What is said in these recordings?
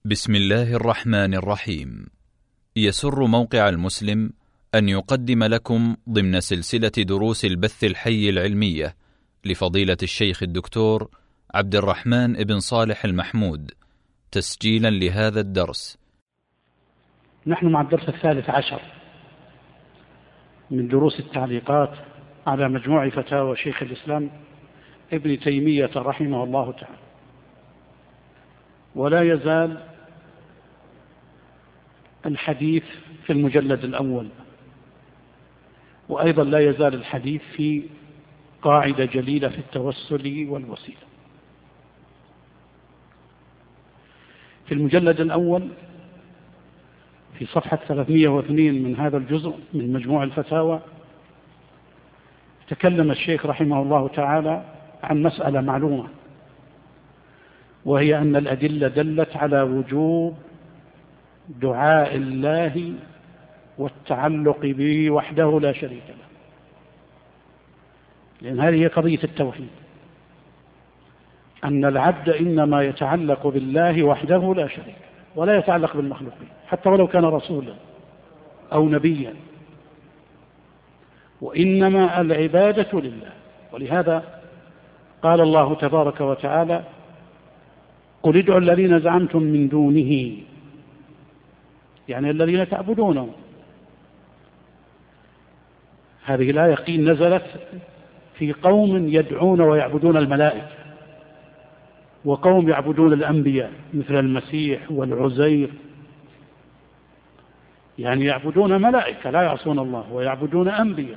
بسم الله الرحمن الرحيم. يسر موقع المسلم أن يقدم لكم ضمن سلسلة دروس البث الحي العلمية لفضيلة الشيخ الدكتور عبد الرحمن بن صالح المحمود تسجيلا لهذا الدرس. نحن مع الدرس 13 من دروس التعليقات على مجموع فتاوى شيخ الإسلام ابن تيمية رحمه الله تعالى، ولا يزال الحديث في المجلد الأول، وأيضا لا يزال الحديث في قاعدة جليلة في التوسل والوسيلة. في المجلد الأول في صفحة 302 من هذا الجزء من مجموع الفتاوى تكلم الشيخ رحمه الله تعالى عن مسألة معلومة، وهي أن الأدلة دلت على وجوب دعاء الله والتعلق به وحده لا شريك له، لأن هذه هي قضية التوحيد، أن العبد إنما يتعلق بالله وحده لا شريك له، ولا يتعلق بالمخلوقين حتى ولو كان رسولا أو نبيا، وإنما العبادة لله. ولهذا قال الله تبارك وتعالى: قل ادعوا الذين زعمتم من دونه، يعني الذين تعبدونهم. هذه الآية قيل نزلت في قوم يدعون ويعبدون الملائكة، وقوم يعبدون الأنبياء مثل المسيح والعزير، يعني يعبدون ملائكة لا يعصون الله ويعبدون أنبياء.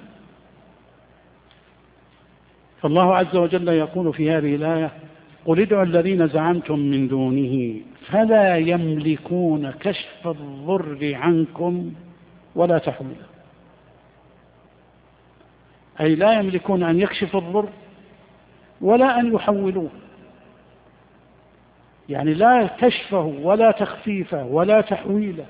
فالله عز وجل يقول في هذه الآية: قل ادعوا الذين زعمتم من دونه فلا يملكون كشف الضر عنكم ولا تحويله، أي لا يملكون أن يكشف الضر ولا أن يحولوه، يعني لا كشفه ولا تخفيفه ولا تحويله،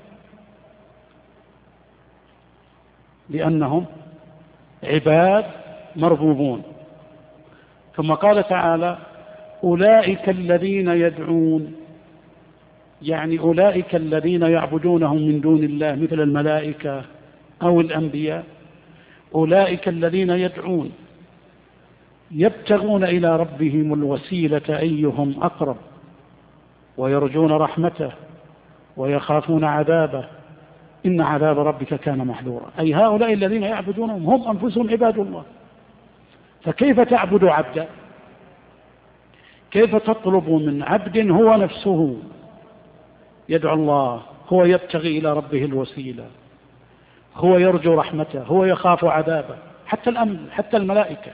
لأنهم عباد مربوبون. ثم قال تعالى: أولئك الذين يدعون، يعني أولئك الذين يعبدونهم من دون الله مثل الملائكة أو الأنبياء، أولئك الذين يدعون يبتغون إلى ربهم الوسيلة أيهم أقرب ويرجون رحمته ويخافون عذابه إن عذاب ربك كان محذورا. أي هؤلاء الذين يعبدونهم هم أنفسهم عباد الله. فكيف تعبد عبدا؟ كيف تطلب من عبد هو نفسه يدعو الله، هو يبتغي إلى ربه الوسيلة، هو يرجو رحمته، هو يخاف عذابه، حتى الملائكة،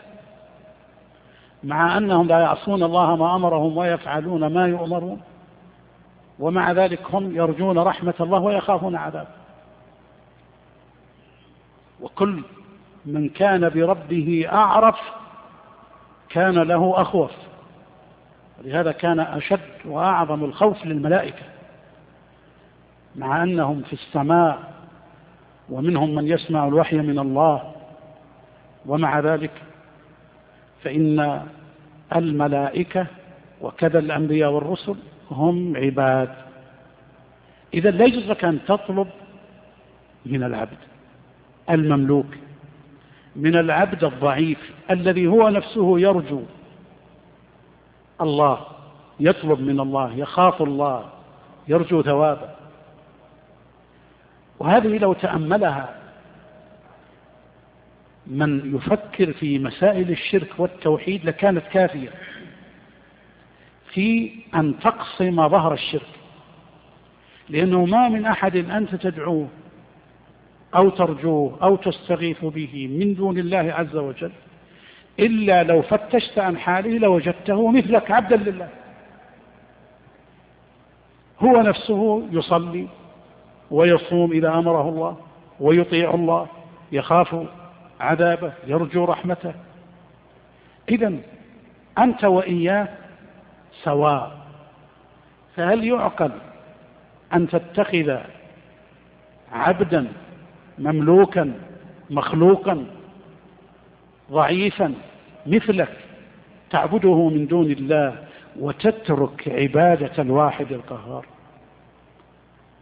مع أنهم لا يعصون الله ما أمرهم ويفعلون ما يؤمرون، ومع ذلك هم يرجون رحمة الله ويخافون عذابه. وكل من كان بربه أعرف كان له أخوف، ولهذا كان أشد وأعظم الخوف للملائكة، مع أنهم في السماء ومنهم من يسمع الوحي من الله، ومع ذلك فإن الملائكة وكذا الأنبياء والرسل هم عباد. إذا لا يجوز لك أن تطلب من العبد المملوك، من العبد الضعيف الذي هو نفسه يرجو الله، يطلب من الله، يخاف الله، يرجو ثوابه. وهذه لو تأملها من يفكر في مسائل الشرك والتوحيد لكانت كافية في أن تقصم ظهر الشرك، لأنه ما من أحد أنت تدعوه أو ترجوه أو تستغيث به من دون الله عز وجل إلا لو فتشت عن حاله لوجدته مثلك عبدا لله، هو نفسه يصلي ويصوم إذا أمره الله، ويطيع الله، يخاف عذابه، يرجو رحمته. إذن أنت وإياه سواء. فهل يعقل أن تتخذ عبدا مملوكا مخلوقا ضعيفا مثلك تعبده من دون الله وتترك عبادة الواحد القهار؟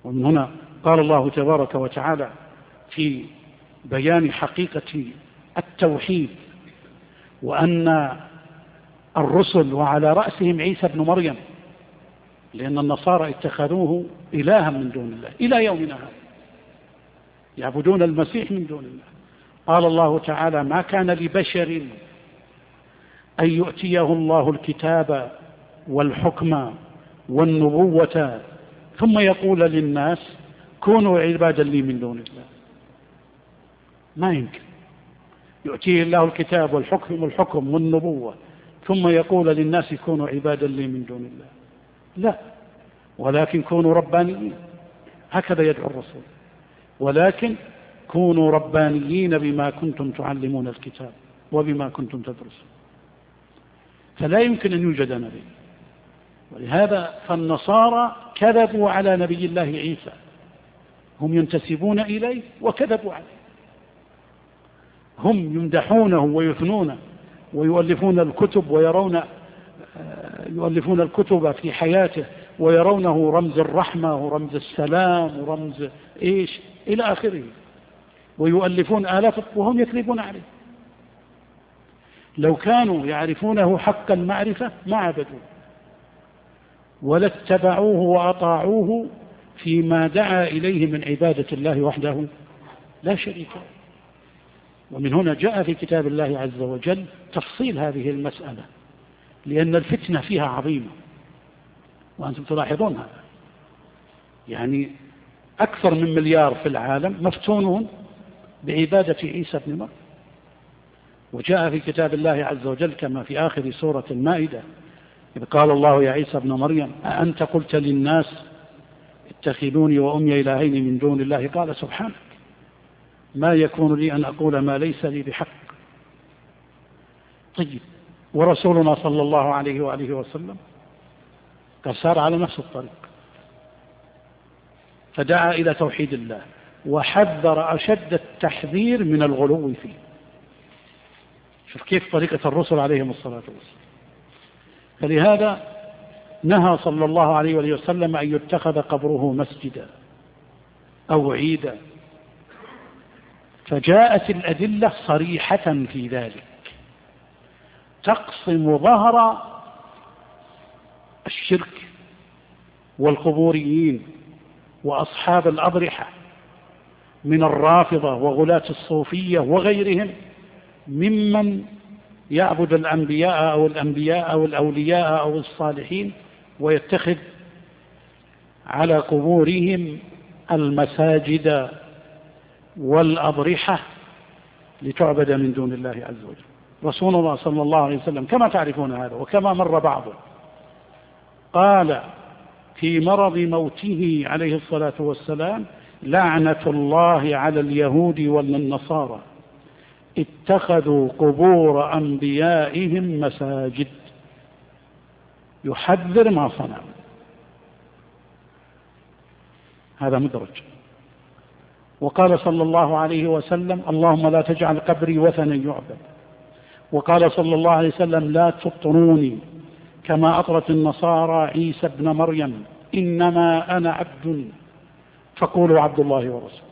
ومن هنا قال الله تبارك وتعالى في بيان حقيقة التوحيد وأن الرسل وعلى رأسهم عيسى بن مريم، لأن النصارى اتخذوه إلها من دون الله إلى يومنا هذا، يعبدون المسيح من دون الله. قال الله تعالى: ما كان لبشر أن يؤتيه الله الكتاب والحكم والنبوة ثم يقول للناس كونوا عبادا لي من دون الله. ما يمكن يؤتيه الله الكتاب والحكم والنبوة ثم يقول للناس كونوا عبادا لي من دون الله، لا، ولكن كونوا ربانيين، هكذا يدعو الرسول، ولكن كونوا ربانيين بما كنتم تعلمون الكتاب وبما كنتم تدرسون. فلا يمكن أن يوجد نبي، ولهذا فالنصارى كذبوا على نبي الله عيسى، هم ينتسبون إليه وكذبوا عليه، هم يمدحونه ويثنونه ويؤلفون الكتب يؤلفون الكتب في حياته ويرونه رمز الرحمة ورمز السلام ورمز إلى آخره، ويؤلفون آلاف وهم يكذبون عليه. لو كانوا يعرفونه حق المعرفة ما عبدوه ولا اتبعوه وأطاعوه فيما دعا إليه من عبادة الله وحده لا شريك له. ومن هنا جاء في كتاب الله عز وجل تفصيل هذه المسألة، لأن الفتنة فيها عظيمة، وأنتم تلاحظون هذا، يعني أكثر من 1 مليار في العالم مفتونون بعبادة عيسى بن مريم. وجاء في كتاب الله عز وجل كما في آخر سورة المائدة إذ قال الله يا عيسى ابن مريم أأنت قلت للناس اتخذوني وأمي إلهين من دون الله؟ قال سبحانك ما يكون لي أن أقول ما ليس لي بحق. طيب، ورسولنا صلى الله عليه وآله وسلم قد سار على نفس الطريق، فدعا إلى توحيد الله وحذر أشد التحذير من الغلو فيه. شوف كيف طريقة الرسل عليهم الصلاة والسلام. فلهذا نهى صلى الله عليه وآله وسلم أن يتخذ قبره مسجدا أو عيدا، فجاءت الأدلة صريحة في ذلك تقصم ظهر الشرك والقبوريين وأصحاب الأضرحة من الرافضة وغلاة الصوفية وغيرهم ممن يعبد الأنبياء أو الأولياء أو الصالحين ويتخذ على قبورهم المساجد والأضرحة لتعبد من دون الله عز وجل. رسول الله صلى الله عليه وسلم كما تعرفون هذا وكما مر بعضه قال في مرض موته عليه الصلاة والسلام: لعنة الله على اليهود والنصارى اتخذوا قبور أنبيائهم مساجد. يحذر ما صنعوا. هذا مدرج. وقال صلى الله عليه وسلم: اللهم لا تجعل قبري وثنا يعبد. وقال صلى الله عليه وسلم: لا تطروني كما أطرت النصارى عيسى ابن مريم، إنما أنا عبد فقولوا عبد الله ورسوله.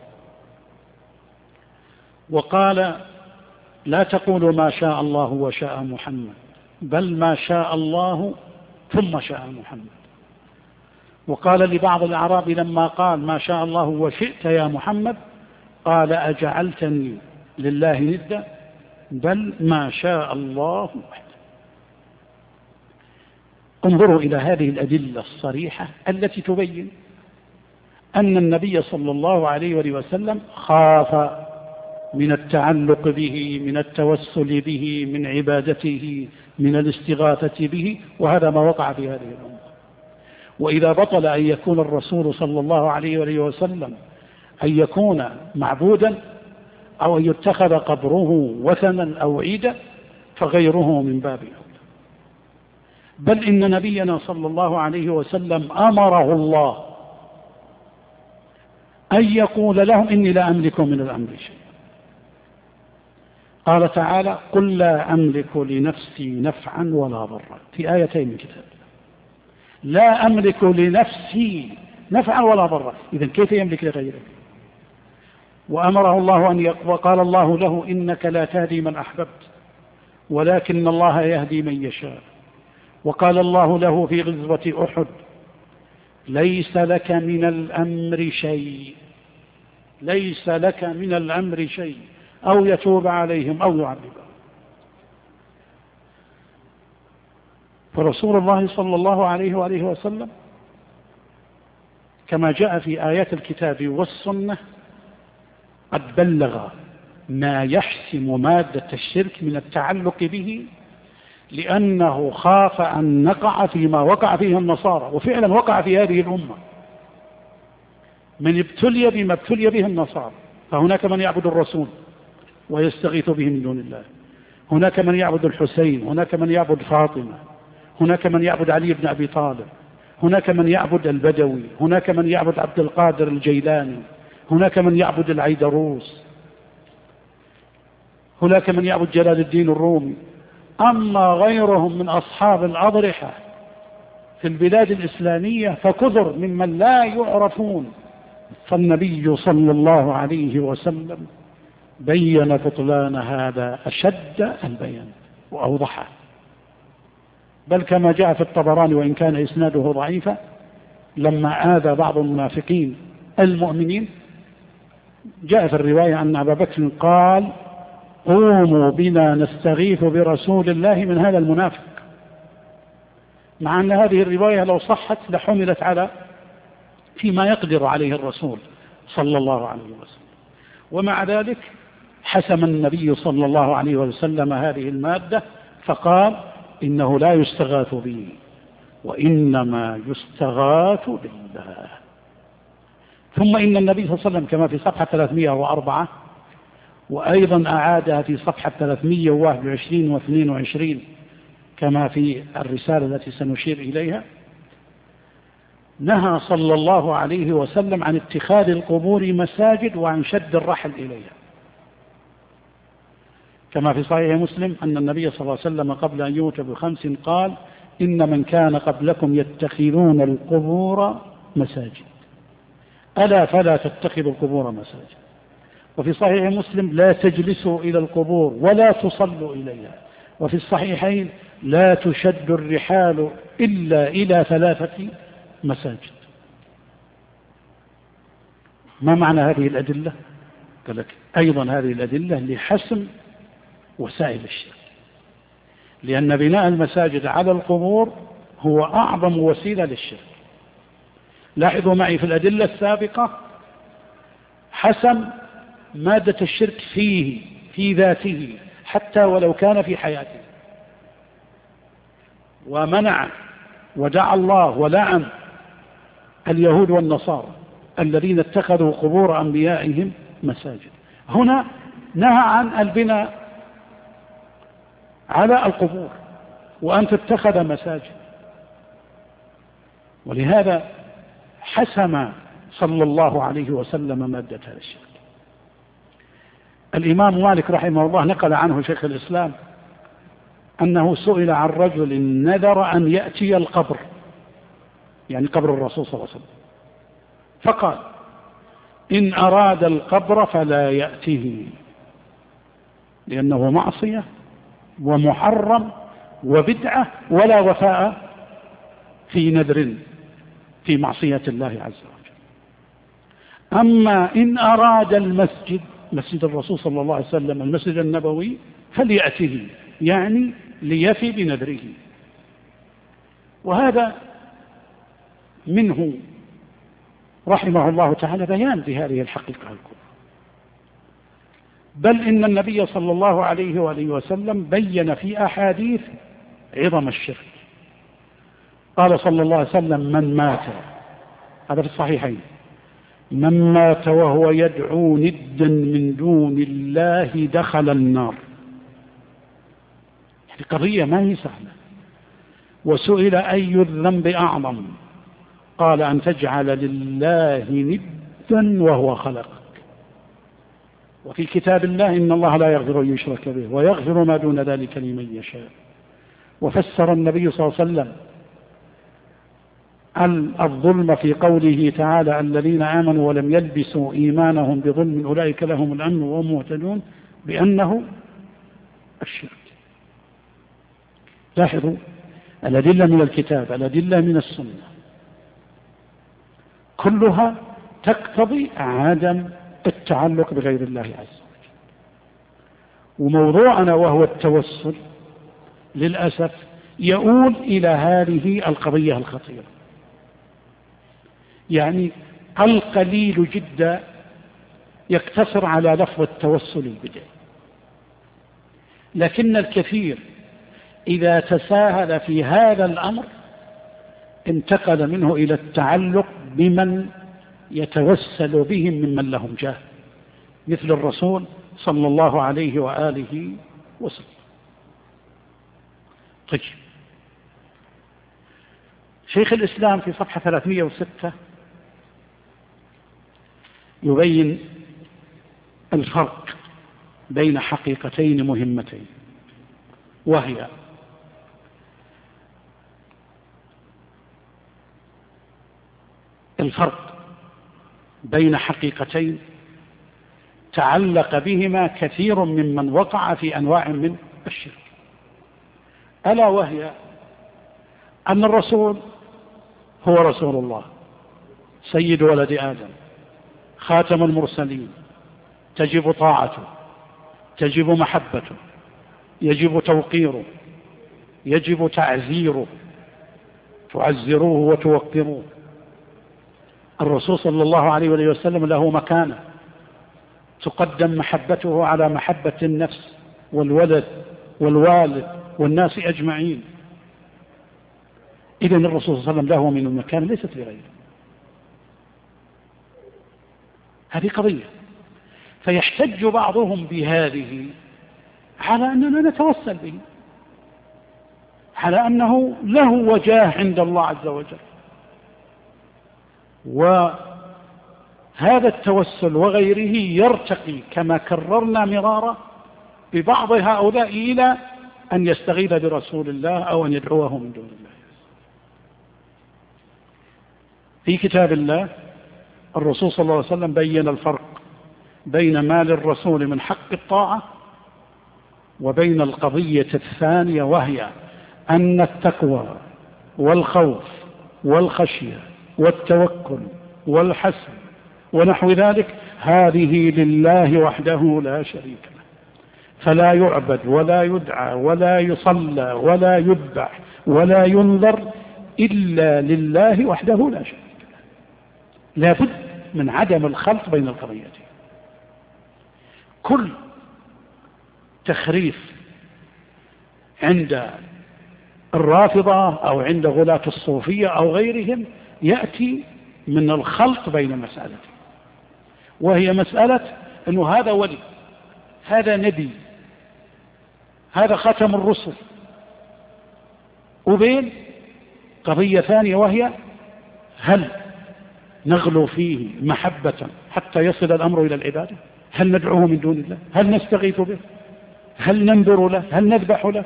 وقال: لا تقولوا ما شاء الله وشاء محمد، بل ما شاء الله ثم شاء محمد. وقال لبعض الأعراب لما قال ما شاء الله وشئت يا محمد قال: أجعلتني لله ندا، بل ما شاء الله وحده. انظروا إلى هذه الأدلة الصريحة التي تبين أن النبي صلى الله عليه وسلم خاف من التعلق به، من التوسل به، من عبادته، من الاستغاثة به، وهذا ما وقع في هذه الأمة. وإذا بطل أن يكون الرسول صلى الله عليه وسلم أن يكون معبودا أو أن يتخذ قبره وثنا أو عيدا فغيره من باب أولى. بل إن نبينا صلى الله عليه وسلم أمره الله أن يقول لهم: إني لا أملك من الأمر شيء. قال تعالى: قل لا أملك لنفسي نفعا ولا ضرا، في آيتين من كتاب الله. لا أملك لنفسي نفعا ولا ضرا، إذن كيف يملك لغيره؟ وأمره الله وقال الله له إنك لا تهدي من أحببت ولكن الله يهدي من يشاء. وقال الله له في غزوة أحد ليس لك من الأمر شيء، ليس لك من الأمر شيء، أو يتوب عليهم أو يعذبهم. فرسول الله صلى الله عليه وآله وسلم كما جاء في آيات الكتاب والسنة قد بلغ ما يحسم مادة الشرك من التعلق به، لأنه خاف أن نقع فيما وقع فيه النصارى، وفعلا وقع في هذه الأمة من ابتلي بما ابتلي به النصارى. فهناك من يعبد الرسول ويستغيث به من دون الله، هناك من يعبد الحسين، هناك من يعبد فاطمة، هناك من يعبد علي بن أبي طالب، هناك من يعبد البدوي، هناك من يعبد عبد القادر الجيلاني، هناك من يعبد العيدروس، هناك من يعبد جلال الدين الرومي. أما غيرهم من أصحاب الأضرحة في البلاد الإسلامية فكثر ممن لا يعرفون. فالنبي صلى الله عليه وسلم بين بطلان هذا أشد البيان وأوضحه، بل كما جاء في الطبراني وإن كان إسناده ضعيفا لما آذى بعض المنافقين المؤمنين، جاء في الرواية أن أبا بكر قال قوموا بنا نستغيث برسول الله من هذا المنافق، مع أن هذه الرواية لو صحت لحملت على فيما يقدر عليه الرسول صلى الله عليه وسلم. ومع ذلك حسم النبي صلى الله عليه وسلم هذه المادة فقال إنه لا يستغاث به وإنما يستغاث بالله. ثم إن النبي صلى الله عليه وسلم كما في صفحة 304 وأيضا أعادها في صفحة 321 و22 كما في الرسالة التي سنشير إليها، نهى صلى الله عليه وسلم عن اتخاذ القبور مساجد وعن شد الرحل إليها، كما في صحيح مسلم أن النبي صلى الله عليه وسلم قبل أن يموت ب5 قال إن من كان قبلكم يتخذون القبور مساجد ألا فلا تتخذوا القبور مساجد. وفي صحيح مسلم لا تجلسوا إلى القبور ولا تصلوا إليها. وفي الصحيحين لا تشد الرحال إلا إلى 3 مساجد. ما معنى هذه الأدلة؟ قال لك أيضا هذه الأدلة لحسم وسائل الشرك، لأن بناء المساجد على القبور هو أعظم وسيلة للشرك. لاحظوا معي في الأدلة السابقة حسم مادة الشرك فيه في ذاته حتى ولو كان في حياته، ومنع ودعا الله ولعن اليهود والنصارى الذين اتخذوا قبور أنبيائهم مساجد. هنا نهى عن البناء على القبور وأن تتخذ مساجد، ولهذا حسم صلى الله عليه وسلم مادة هذا الشرك. الإمام مالك رحمه الله نقل عنه شيخ الإسلام أنه سئل عن رجل نذر أن يأتي القبر، يعني قبر الرسول صلى الله عليه وسلم، فقال إن أراد القبر فلا يأته، لأنه معصية ومحرم وبدعة ولا وفاء في نذر في معصية الله عز وجل. أما إن أراد المسجد، مسجد الرسول صلى الله عليه وسلم المسجد النبوي، فليأته، يعني ليفي بنذره. وهذا منه رحمه الله تعالى بيان لهذه الحقيقة الكبرى. بل إن النبي صلى الله عليه وآله وسلم بين في أحاديث عظم الشرك. قال صلى الله عليه وسلم من مات، هذا في الصحيحين، من مات وهو يدعو ندا من دون الله دخل النار. هذه قضية ما هي سهلة. وسئل أي الذنب أعظم؟ قال أن تجعل لله ندا وهو خلقك. وفي كتاب الله إن الله لا يغفر أن يشرك به ويغفر ما دون ذلك لمن يشاء. وفسر النبي صلى الله عليه وسلم الظلم في قوله تعالى الذين آمنوا ولم يلبسوا إيمانهم بظلم أولئك لهم الأمن وهم مهتدون بأنه الشرك. لاحظوا الأدلة من الكتاب، الأدلة من السنة، كلها تقتضي عدم التعلق بغير الله عز وجل. وموضوعنا وهو التوسل للأسف يؤول إلى هذه القضية الخطيرة. يعني القليل جدا يقتصر على لفظ التوسل البدعي، لكن الكثير إذا تساهل في هذا الأمر انتقل منه إلى التعلق بمن يتوسل بهم ممن لهم جاه، مثل الرسول صلى الله عليه وآله وسلم. طيب، شيخ الإسلام في صفحة 306 يبين الفرق بين حقيقتين مهمتين، وهي الفرق بين حقيقتين تعلق بهما كثير ممن وقع في أنواع من الشرك، ألا وهي أن الرسول هو رسول الله سيد ولد آدم خاتم المرسلين، تجب طاعته، تجب محبته، يجب توقيره، يجب تعزيره، تعزروه وتوقروه. الرسول صلى الله عليه وسلم له مكانة، تقدم محبته على محبة النفس والولد والوالد والناس أجمعين. إذن الرسول صلى الله عليه وسلم له من المكانة ليست لغيره. هذه قضية. فيحتج بعضهم بهذه على أننا نتوسل به، على أنه له وجاه عند الله عز وجل. وهذا التوسل وغيره يرتقي كما كررنا مرارا ببعض هؤلاء إلى أن يستغيث برسول الله أو أن يدعوه من دون الله. في كتاب الله الرسول صلى الله عليه وسلم بين الفرق بين ما للرسول من حق الطاعة وبين القضية الثانية، وهي أن التقوى والخوف والخشية والتوكل والحسن ونحو ذلك هذه لله وحده لا شريك له، فلا يعبد ولا يدعى ولا يصلى ولا يذبح ولا ينذر إلا لله وحده لا شريك له. لا بد من عدم الخلط بين القضيتين. كل تخريف عند الرافضة أو عند غلاة الصوفية أو غيرهم يأتي من الخلط بين المسألتين، وهي مسألة أنه هذا ولي، هذا نبي، هذا ختم الرسل، وبين قضية ثانية وهي هل نغلو فيه محبة حتى يصل الأمر إلى العبادة؟ هل ندعوه من دون الله؟ هل نستغيث به؟ هل ننذر له؟ هل نذبح له؟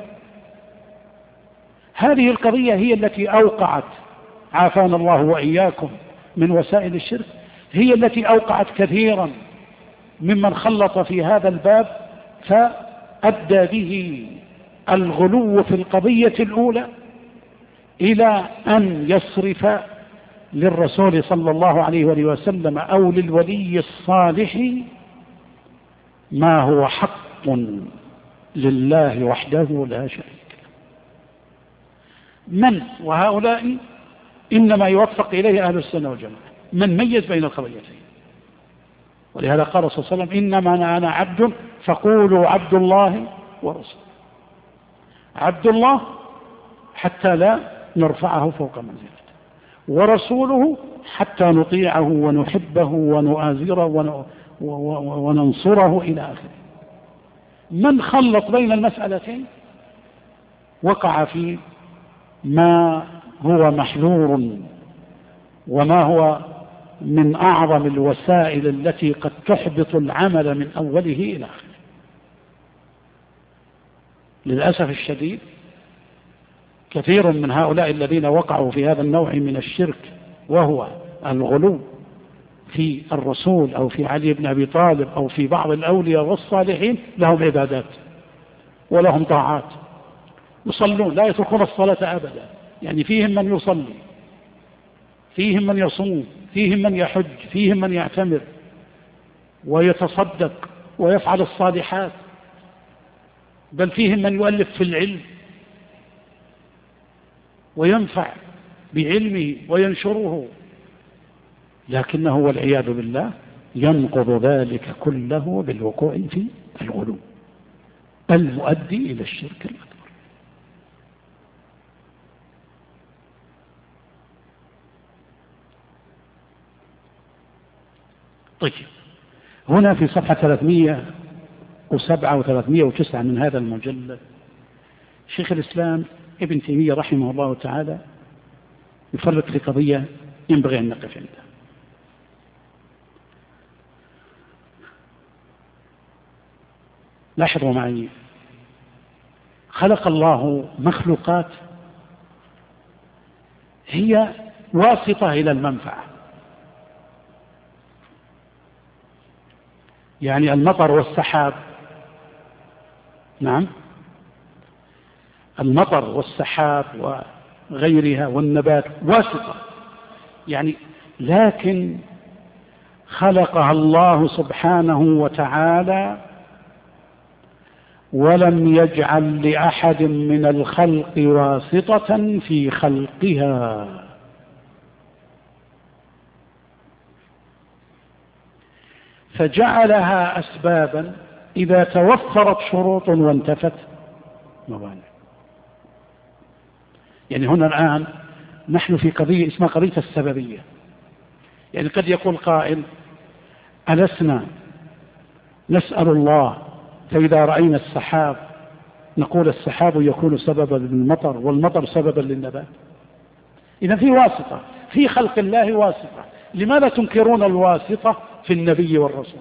هذه القضية هي التي أوقعت، عافانا الله وإياكم من وسائل الشرك، هي التي أوقعت كثيرا ممن خلط في هذا الباب، فأدى به الغلو في القضية الأولى إلى أن يصرف للرسول صلى الله عليه وسلم أو للولي الصالح ما هو حق لله وحده لا شريك له. من وهؤلاء إنما يوفق إليه أهل السنة والجماعة، من ميز بين القضيتين. ولهذا قال صلى الله عليه وسلم إنما أنا عبد فقولوا عبد الله ورسوله. عبد الله حتى لا نرفعه فوق منزلته، ورسوله حتى نطيعه ونحبه ونؤازره وننصره إلى آخره. من خلط بين المسألتين وقع في ما هو محذور وما هو من أعظم الوسائل التي قد تحبط العمل من أوله إلى آخره. للأسف الشديد كثير من هؤلاء الذين وقعوا في هذا النوع من الشرك وهو الغلو في الرسول أو في علي بن أبي طالب أو في بعض الأولياء والصالحين، لهم عبادات ولهم طاعات، يصلون لا يتركون الصلاة أبدا، يعني فيهم من يصلي، فيهم من يصوم، فيهم من يحج، فيهم من يعتمر ويتصدق ويفعل الصالحات، بل فيهم من يؤلف في العلم وينفع بعلمه وينشره، لكنه والعياذ بالله ينقض ذلك كله بالوقوع في الغلو المؤدي إلى الشرك الأكبر. طيب، هنا في صفحة 307 و309 من هذا المجلد شيخ الإسلام ابن تيمية رحمه الله تعالى يفرق في قضية ينبغي أن نقف عندها. لاحظوا معي، خلق الله مخلوقات هي واسطة إلى المنفعة، يعني المطر والسحاب، نعم المطر والسحاب وغيرها والنبات واسطة يعني، لكن خلقها الله سبحانه وتعالى ولم يجعل لأحد من الخلق واسطة في خلقها، فجعلها أسبابا إذا توفرت شروط وانتفت موانع. يعني هنا الآن نحن في قضية اسمها قضية السببية، يعني قد يقول قائل ألسنا نسأل الله فإذا رأينا السحاب نقول السحاب يكون سببا للمطر والمطر سببا للنبات؟ إذا في واسطة في خلق الله واسطة، لماذا تنكرون الواسطة في النبي والرسول؟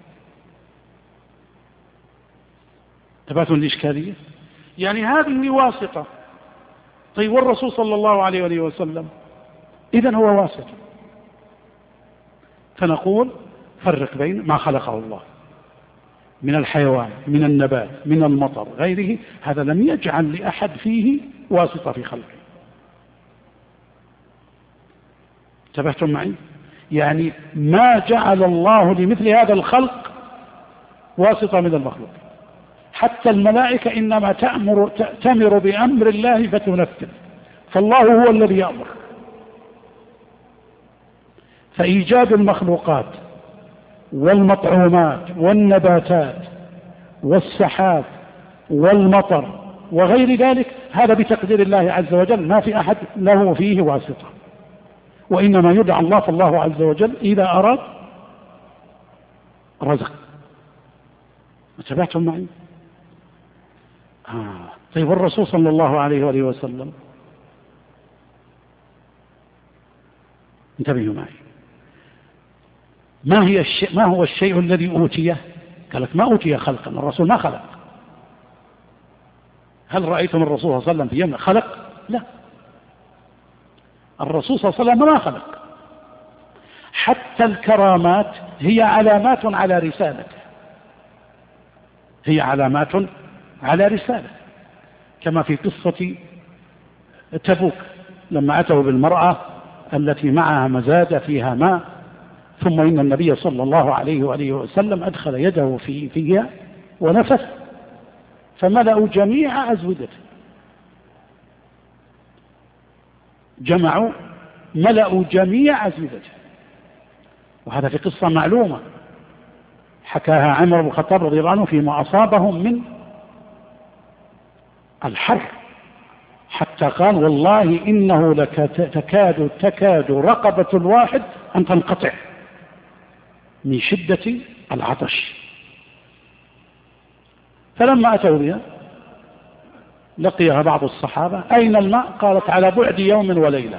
انتبهتوا الإشكالية؟ يعني هذه واسطة، طيب والرسول صلى الله عليه وآله وسلم إذن هو واسطة، فنقول فرق بين ما خلقه الله من الحيوان من النبات من المطر غيره، هذا لم يجعل لأحد فيه واسطة في خلقه. انتبهتم معي؟ يعني ما جعل الله لمثل هذا الخلق واسطة من المخلوق، حتى الملائكة إنما تأمر بأمر الله فتنفذ، فالله هو الذي يأمر. فإيجاد المخلوقات والمطعومات والنباتات والسحاب والمطر وغير ذلك هذا بتقدير الله عز وجل، ما في أحد له فيه واسطة، وإنما يدعى الله، فالله عز وجل إذا أراد رزق. تابعتم معي؟ طيب والرسول صلى الله عليه وآله وسلم انتبهوا معي، ما هو الشيء الذي أوتيه؟ قال لك ما أوتي خلقا، الرسول ما خلق. هل رأيتم الرسول صلى الله عليه وسلم في يوم خلق؟ لا، الرسول صلى الله عليه وسلم ما خلق. حتى الكرامات هي علامات على رسالته، هي علامات على رسالة، كما في قصة تبوك لما أتوا بالمرأة التي معها مزادة فيها ماء، ثم إن النبي صلى الله عليه وآله وسلم أدخل يده فيها ونفث فملأوا جميع أزودته، ملأوا جميع أزودته، وهذا في قصة معلومة حكاها عمر بن الخطاب رضي الله عنه فيما أصابهم من الحر، حتى قال والله إنه تكاد رقبة الواحد أن تنقطع من شدة العطش. فلما أتوا بها لقيها بعض الصحابة، أين الماء؟ قالت على بعد يوم وليلة،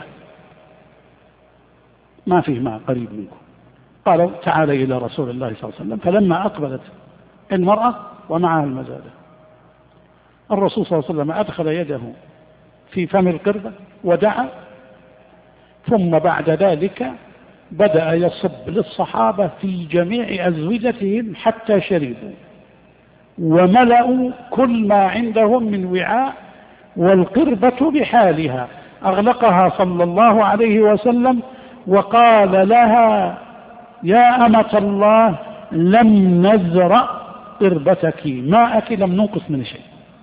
ما فيه ماء قريب منكم. قالوا تعالى إلى رسول الله صلى الله عليه وسلم. فلما أقبلت المرأة ومعها المزادة، الرسول صلى الله عليه وسلم أدخل يده في فم القردة ودعا، ثم بعد ذلك بدأ يصب للصحابة في جميع أزوجتهم حتى شربوا وملأوا كل ما عندهم من وعاء، والقربة بحالها أغلقها صلى الله عليه وسلم وقال لها: يا أمة الله، لم نزرع قربتك، ماءك لم ننقص من شيء،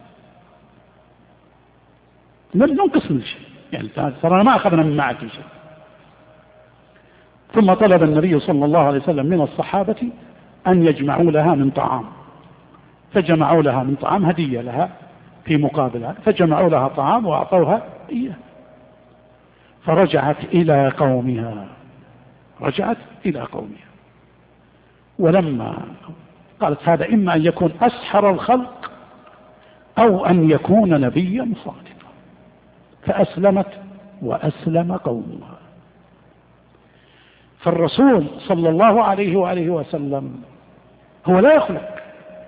لم ننقص من شيء، يعني ترى ما أخذنا من معك شيء. ثم طلب النبي صلى الله عليه وسلم من الصحابة أن يجمعوا لها من طعام، فجمعوا لها من طعام هدية لها في مقابلها، فجمعوا لها طعام وأعطوها إياه، فرجعت إلى قومها، رجعت إلى قومها. ولما قالت: هذا إما أن يكون أسحر الخلق أو أن يكون نبيا صادقا، فأسلمت وأسلم قومها. فالرسول صلى الله عليه وآله وسلم هو لا يخلق،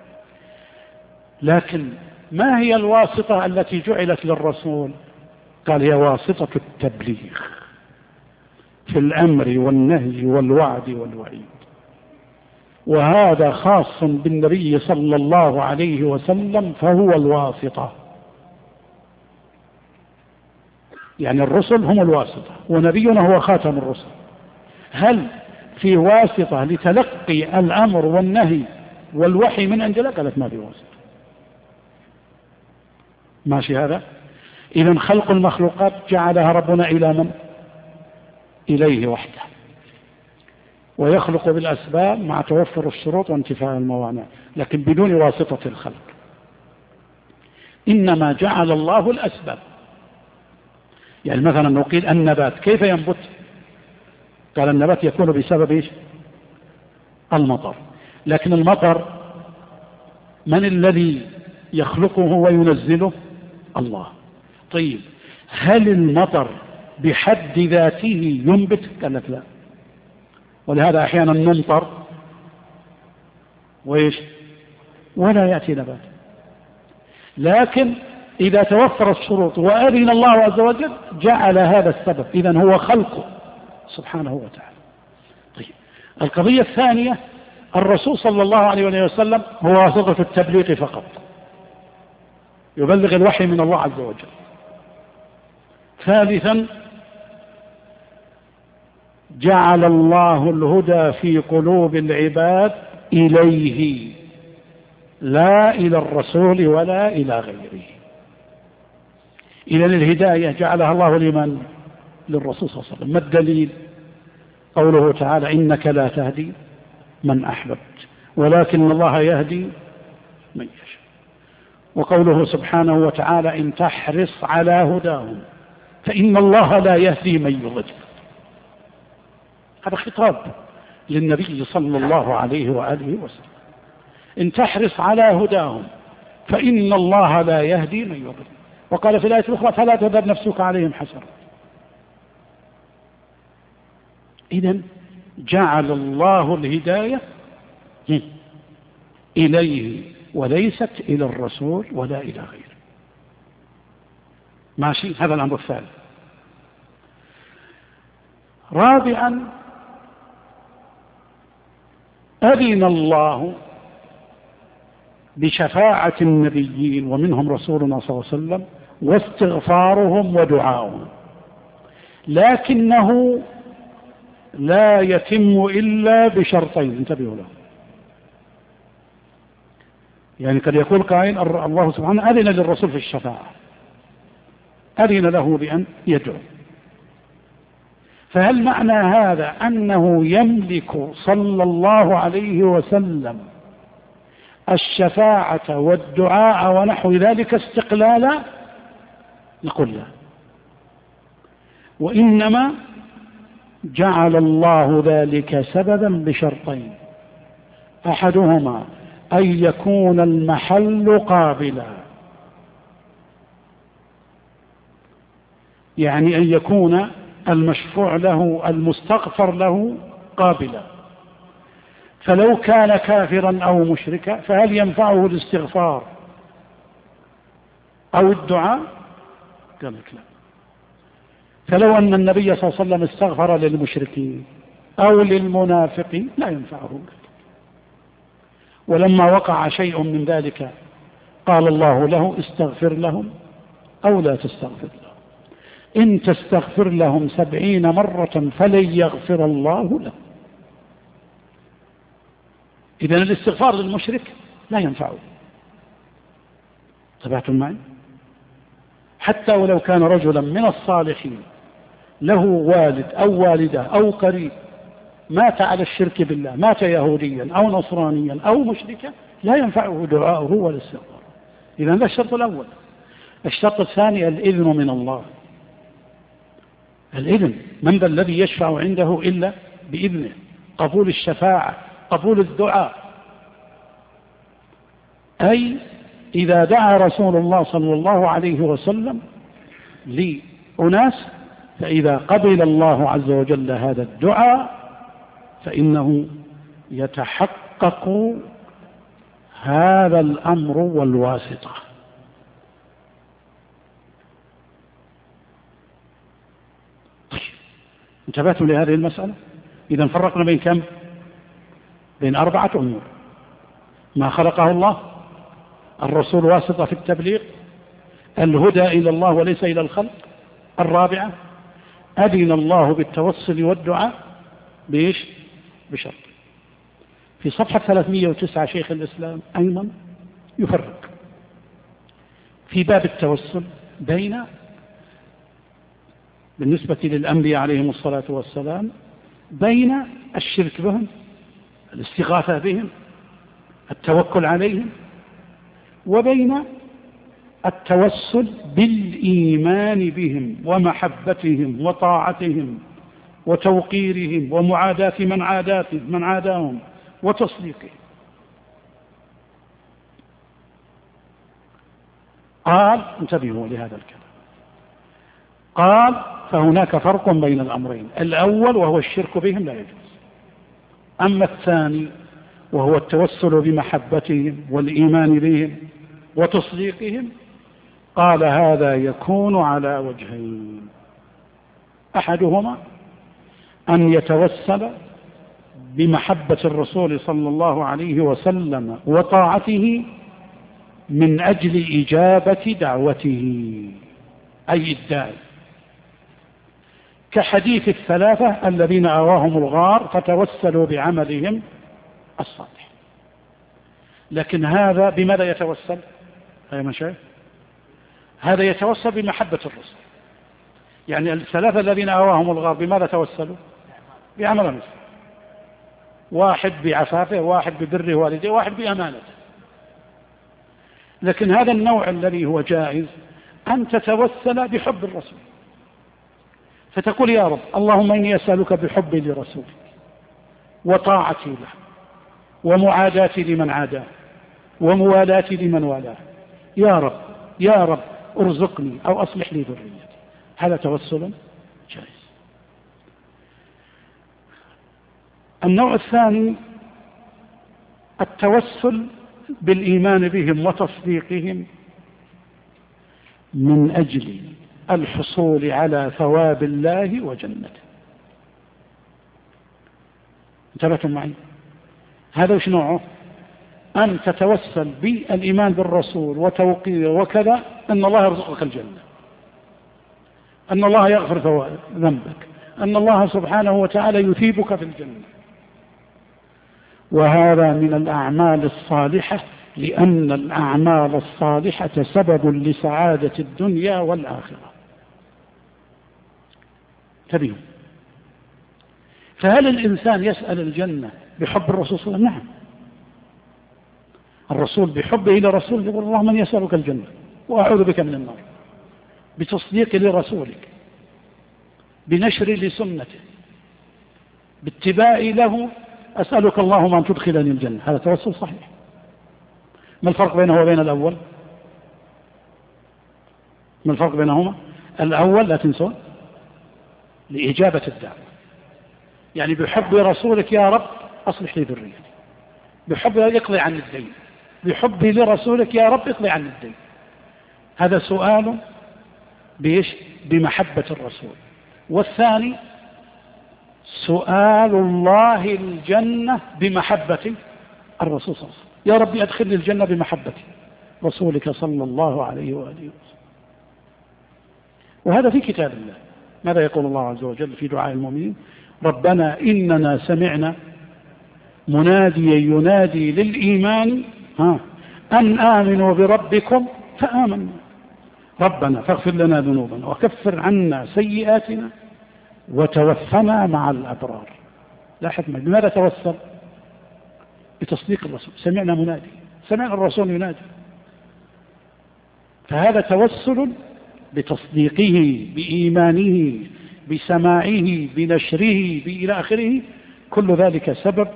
لكن ما هي الواسطة التي جعلت للرسول؟ قال: هي واسطة التبليغ في الأمر والنهي والوعد والوعيد، وهذا خاص بالنبي صلى الله عليه وسلم، فهو الواسطة. يعني الرسل هم الواسطة، ونبينا هو خاتم الرسل. هل في واسطة لتلقي الأمر والنهي والوحي من عند الله؟ قالت: ما في واسطة. ماشي هذا؟ إذن خلق المخلوقات جعلها ربنا إلى من؟ إليه وحده، ويخلق بالأسباب مع توفر الشروط وانتفاء الموانع، لكن بدون واسطة الخلق. إنما جعل الله الأسباب. يعني مثلا نقول النبات كيف ينبت؟ قال: النبات يكون بسبب إيش؟ المطر. لكن المطر من الذي يخلقه وينزله؟ الله. طيب، هل المطر بحد ذاته ينبت؟ قالت: لا. ولهذا أحيانا نمطر وإيش؟ ولا يأتي نبات. لكن إذا توفر الشروط وأذن الله عز وجل جعل هذا السبب، إذن هو خلقه سبحانه وتعالى. طيب، القضية الثانية: الرسول صلى الله عليه وسلم هو واسطة التبليغ فقط، يبلغ الوحي من الله عز وجل. ثالثا: جعل الله الهدى في قلوب العباد إليه، لا إلى الرسول ولا إلى غيره. إذن الهداية جعلها الله لمن؟ للرسول صلى الله عليه وسلم. ما الدليل؟ قوله تعالى: إنك لا تهدي من أحببت ولكن الله يهدي من يشاء. وقوله سبحانه وتعالى: إن تحرص على هداهم فإن الله لا يهدي من يضل. هذا خطاب للنبي صلى الله عليه وآله وسلم. إن تحرص على هداهم فإن الله لا يهدي من يضل. وقال في الآية الأخرى: فلا تذهب نفسك عليهم حسرات. إذن جعل الله الهداية إليه وليست إلى الرسول ولا إلى غيره. ماشي؟ هذا الأمر الثالث. رابعا: أذن الله بشفاعة النبيين ومنهم رسولنا صلى الله عليه وسلم واستغفارهم ودعاؤهم، لكنه لا يتم إلا بشرطين، انتبهوا له. يعني قد يقول قائل: الله سبحانه أذن للرسول في الشفاعة، أذن له بأن يدعو، فهل معنى هذا أنه يملك صلى الله عليه وسلم الشفاعة والدعاء ونحو ذلك استقلالا؟ نقول لا، وإنما جعل الله ذلك سببا بشرطين: أحدهما أن يكون المحل قابلا، يعني أن يكون المشفوع له المستغفر له قابلا. فلو كان كافرا أو مشركا فهل ينفعه الاستغفار أو الدعاء؟ قال لك لا. فلو أن النبي صلى الله عليه وسلم استغفر للمشركين أو للمنافقين لا ينفعه ذلك. ولما وقع شيء من ذلك قال الله له استغفر لهم أو لا تستغفر لهم، إن تستغفر لهم 70 مرة فلن يغفر الله لهم. إذن الاستغفار للمشرك لا ينفعه. تبعتم معي؟ حتى ولو كان رجلا من الصالحين له والد أو والدة أو قريب مات على الشرك بالله، مات يهوديا أو نصرانيا أو مشركا، لا ينفعه دعاؤه والاستغفار. إذن هذا الشرط الأول. الشرط الثاني الإذن من الله. الإذن، من ذا الذي يشفع عنده إلا بإذنه؟ قبول الشفاعة، قبول الدعاء. أي إذا دعا رسول الله صلى الله عليه وسلم لأناس، فإذا قبل الله عز وجل هذا الدعاء فإنه يتحقق هذا الأمر والواسطة. انتبهتم لهذه المسألة؟ إذا فرقنا بين كم؟ بين 4 أمور: ما خلقه الله، الرسول واسطة في التبليغ، الهدى إلى الله وليس إلى الخلق، الرابعة أذن الله بالتوسل والدعاء بإيش؟ بشرط. في صفحة 309 شيخ الإسلام أيضا يفرق في باب التوسل بين، بالنسبة للأنبياء عليهم الصلاة والسلام، بين الشرك بهم، الاستغاثة بهم، التوكل عليهم، وبين التوسل بالإيمان بهم ومحبتهم وطاعتهم وتوقيرهم ومعاداة من عاداهم وتصديقهم. قال انتبهوا لهذا الكلام، قال فهناك فرق بين الأمرين: الأول وهو الشرك بهم لا يجوز، أما الثاني وهو التوسل بمحبتهم والإيمان بهم وتصديقهم، قال هذا يكون على وجهين: أحدهما أن يتوسل بمحبة الرسول صلى الله عليه وسلم وطاعته من أجل إجابة دعوته، أي الداعي، كحديث الثلاثة الذين آواهم الغار فتوسلوا بعملهم الصالح. لكن هذا بماذا يتوسل يا مشايخ؟ هذا يتوسل بمحبة الرسول. يعني الثلاثة الذين آواهم الغار بماذا توسلوا؟ بعمل الرسول، واحد بعفافه، واحد ببر والديه، واحد بأمانته. لكن هذا النوع الذي هو جائز أن تتوسل بحب الرسول، فتقول يا رب اللهم إني أسألك بحبي لرسولك وطاعتي له ومعاداتي لمن عاداه وموالاتي لمن والاه، يا رب يا رب ارزقني أو أصلح لي ذريتي. هذا توسل جائز. النوع الثاني التوسل بالإيمان بهم وتصديقهم من أجل الحصول على ثواب الله وجنته. انتبهتم معي؟ هذا وش نوعه؟ أن تتوسل بالإيمان بالرسول وتوقيره وكذا أن الله يرزقك الجنة، أن الله يغفر ذنبك، أن الله سبحانه وتعالى يثيبك في الجنة. وهذا من الأعمال الصالحة، لأن الأعمال الصالحة سبب لسعادة الدنيا والآخرة. تبيه. فهل الإنسان يسأل الجنة بحب الرسول صلى الله عليه وسلم؟ نعم. الرسول بحبه إلى رسوله يقول اللهم من يسألك الجنة وأعوذ بك من النار، بتصديق لرسولك، بنشر لسنته، باتباع له، أسألك اللهم أن تدخلني الجنة. هذا توسل صحيح. ما الفرق بينه وبين الأول؟ ما الفرق بينهما؟ الأول لا تنسون لإجابة الدعوة، يعني بحب رسولك يا رب أصلح لي ذريتي، بحب اقضي عن الدين، بحبي لرسولك يا رب اقضي عن الدين. هذا سؤال بمحبة الرسول. والثاني سؤال الله الجنة بمحبة الرسول صلى الله عليه وسلم، يا ربي أدخلني الجنة بمحبة رسولك صلى الله عليه وآله وسلم. وهذا في كتاب الله. ماذا يقول الله عز وجل في دعاء المؤمنين؟ ربنا إننا سمعنا مناديا ينادي للإيمان أن آمنوا بربكم فآمنا ربنا فاغفر لنا ذنوبنا وكفر عنا سيئاتنا وتوفنا مع الأبرار. لا حكمة. لماذا توسل؟ بتصديق الرسول. سمعنا منادي، سمعنا الرسول ينادي، فهذا توسل بتصديقه بإيمانه بسماعه بنشره إلى آخره. كل ذلك سبب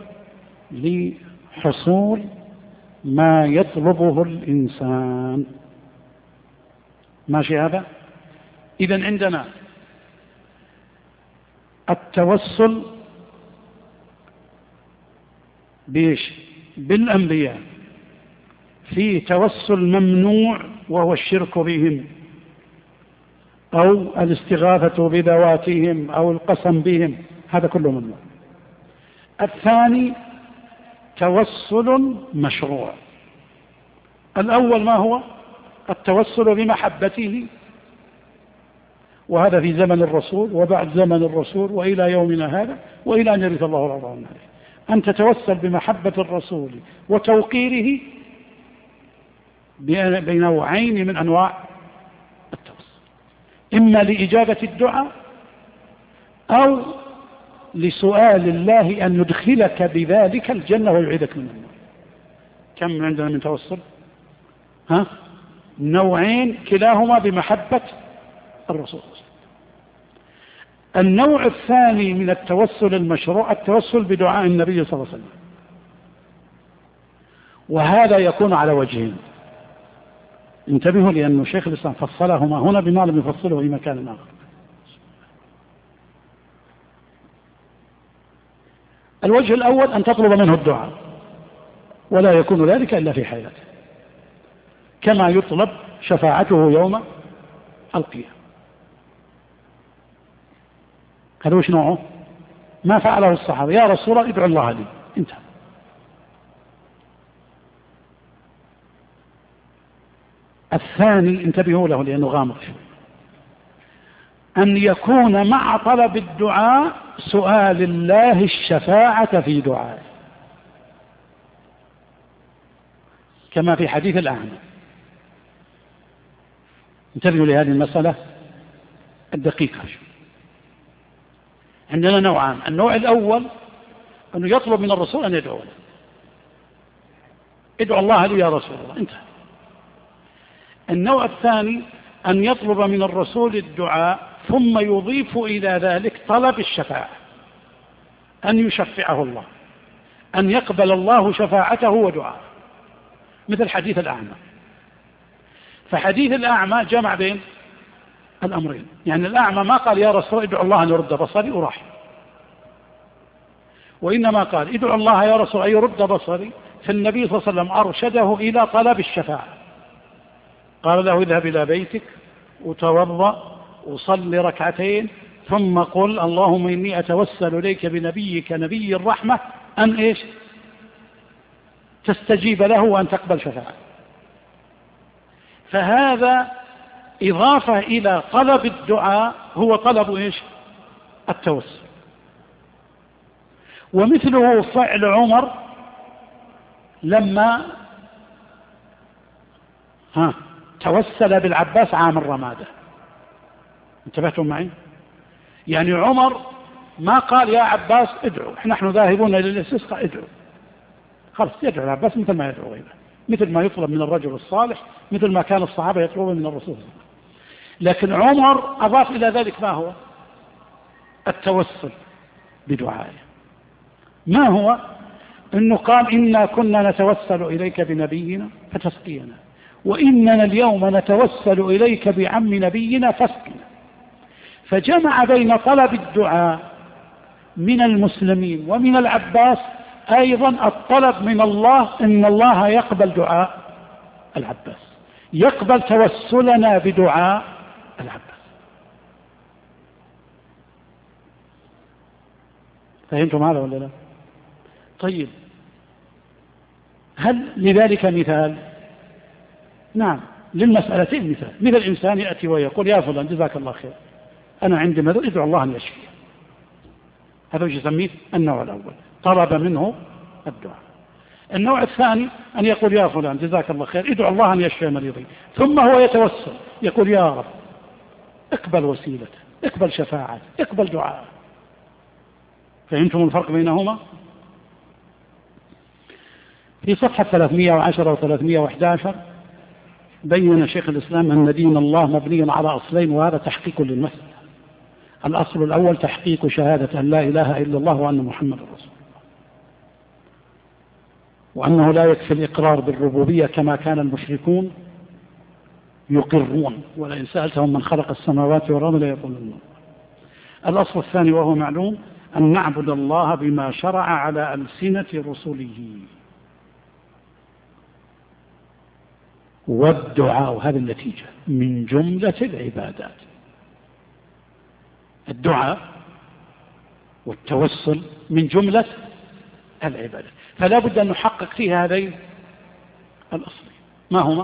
لحصول ما يطلبه الإنسان. ماشي هذا؟ إذن عندنا التوسل بالأنبياء، في توسل ممنوع وهو الشرك بهم أو الاستغاثة بذواتهم أو القسم بهم، هذا كله ممنوع. الثاني توسل مشروع. الأول ما هو؟ التوسل بمحبته، وهذا في زمن الرسول وبعد زمن الرسول وإلى يومنا هذا وإلى أن يرث الله الأرض والنار. أن تتوسل بمحبة الرسول وتوقيره بنوعين من أنواع التوسل، إما لإجابة الدعاء أو لسؤال الله أن يدخلك بذلك الجنة ويعيدك من النار. كم عندنا من توسل؟ نوعين، كلاهما بمحبة الرسول. النوع الثاني من التوسل المشروع التوسل بدعاء النبي صلى الله عليه وسلم، وهذا يكون على وجهين. انتبهوا لأن شيخ الإسلام فصلهما هنا بما لم يفصله في مكان آخر. الوجه الأول أن تطلب منه الدعاء، ولا يكون ذلك إلا في حياته، كما يطلب شفاعته يوم القيامة. هذا وش نوعه؟ ما فعله الصحابة، يا رسول الله ادعو الله لي، انتهى. الثاني انتبهوا له لأنه غامض، أن يكون مع طلب الدعاء سؤال الله الشفاعة في دعائه، كما في حديث الأعمى. انتبهوا لهذه المسألة الدقيقة. عندنا نوعان. النوع الأول أنه يطلب من الرسول أن يدعو له، ادعو الله لي يا رسول الله، انتهى. النوع الثاني أن يطلب من الرسول الدعاء ثم يضيف إلى ذلك طلب الشفاعة، أن يشفعه الله، أن يقبل الله شفاعته ودعاءه، مثل حديث الأعمى. فحديث الأعمى جمع بين الأمرين، يعني الأعمى ما قال يا رسول ادعو الله أن يرد بصري وراح، وإنما قال ادعو الله يا رسول أن يرد بصري، فالنبي صلى الله عليه وسلم أرشده إلى طلب الشفاعة. قال له اذهب إلى بيتك وتوضأ وصلي ركعتين ثم قل اللهم إني أتوسل إليك بنبيك نبي الرحمة أن إيش؟ تستجيب له وأن تقبل شفاعة. فهذا إضافة إلى طلب الدعاء هو طلب إيش؟ التوسل. ومثله فعل عمر لما توسل بالعباس عام الرمادة. انتبهتم معي؟ يعني عمر ما قال يا عباس ادعو، نحن ذاهبون إلى الاستسقاء ادعو، خلاص يدعو العباس مثل ما يدعو غيره، مثل ما يطلب من الرجل الصالح، مثل ما كان الصحابة يطلبون من الرسول. لكن عمر أضاف إلى ذلك ما هو؟ التوسل بدعائه. ما هو؟ إنه قال إنا كنا نتوسل إليك بنبينا فتسقينا، وإننا اليوم نتوسل إليك بعم نبينا فاسقنا. فجمع بين طلب الدعاء من المسلمين ومن العباس أيضا الطلب من الله، إن الله يقبل دعاء العباس، يقبل توسلنا بدعاء العباس. فهمتم هذا ولا لا؟ طيب، هل لذلك مثال؟ نعم، للمسألتين مثال. مثل الإنسان يأتي ويقول يا فلان جزاك الله خير، أنا عندي مرض ادعو الله أن يشفيه. هذا وش يسميه؟ النوع الأول، طلب منه الدعاء. النوع الثاني أن يقول يا فلان جزاك الله خير ادعو الله أن يشفي مريضي، ثم هو يتوسل يقول يا رب اقبل وسيلته، اقبل شفاعته، اقبل دعاءه. فهمتم الفرق بينهما؟ في صفحة 310 و 311 بين شيخ الإسلام أن دين الله مبني على أصلين، وهذا تحقيق للمسألة. الأصل الأول تحقيق شهادة أن لا إله إلا الله وأن محمد رسول الله، وأنه لا يكفي الإقرار بالربوبية كما كان المشركون يقرون، ولئن سألتهم من خلق السماوات والأرض ليقولون. الأصل الثاني وهو معلوم أن نعبد الله بما شرع على ألسنة رسله، والدعاء هذه النتيجة من جملة العبادات. الدعاء والتوسل من جملة العبادات، فلا بد أن نحقق فيها هذين الأصلين. ما هما؟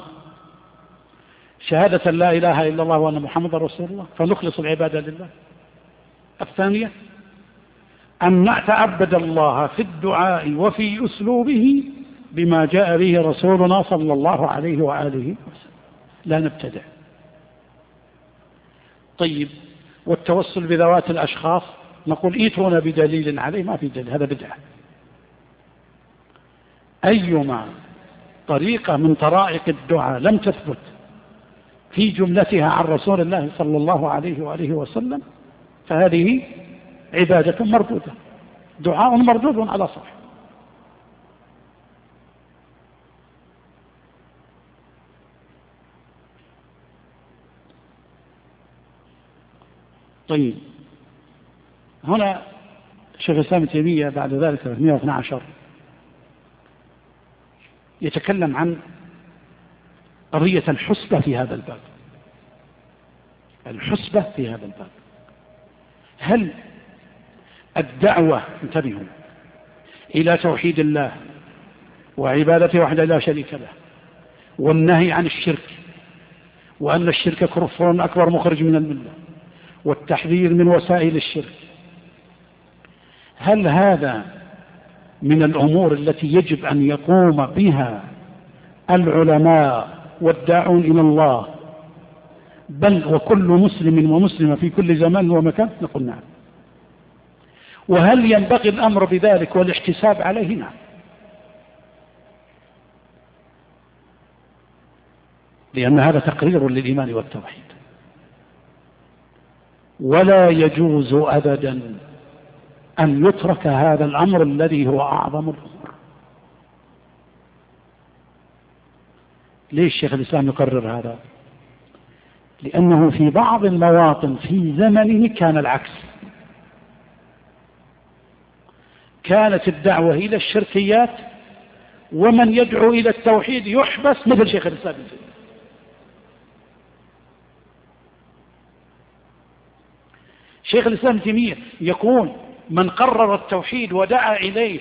شهادة لا إله إلا الله وأن محمد رسول الله، فنخلص العبادة لله. الثانية أن نتعبد الله في الدعاء وفي أسلوبه بما جاء به رسولنا صلى الله عليه وآله وسلم، لا نبتدع. طيب، والتوسل بذوات الأشخاص نقول ايتونا بدليل عليه، ما في دليل، هذا بدعة. أيما طريقة من طرائق الدعاء لم تثبت في جملتها عن رسول الله صلى الله عليه وآله وسلم فهذه عبادة مردودة، دعاء مردود على صح. طيب، هنا شيخ الإسلام ابن تيمية بعد ذلك 312 يتكلم عن قضية الحسبة في هذا الباب. الحسبة في هذا الباب، هل الدعوة، انتبهوا، إلى توحيد الله وعبادته وحده لا شريك له، والنهي عن الشرك، وأن الشرك كفر أكبر مخرج من الملة، والتحذير من وسائل الشرك، هل هذا من الأمور التي يجب أن يقوم بها العلماء والداعون إلى الله، بل وكل مسلم ومسلمة في كل زمان ومكان؟ نقول نعم. وهل ينبغي الأمر بذلك والاحتساب عليه؟ نعم. لأن هذا تقرير للإيمان والتوحيد، ولا يجوز أبدا أن يترك هذا الأمر الذي هو أعظم الأمور. ليش شيخ الإسلام يقرر هذا؟ لأنه في بعض المواطن في زمنه كان العكس، كانت الدعوة إلى الشركيات ومن يدعو إلى التوحيد يحبس، مثل شيخ الإسلام ابن تيمية. شيخ الإسلام ابن تيمية يقول من قرر التوحيد ودعا إليه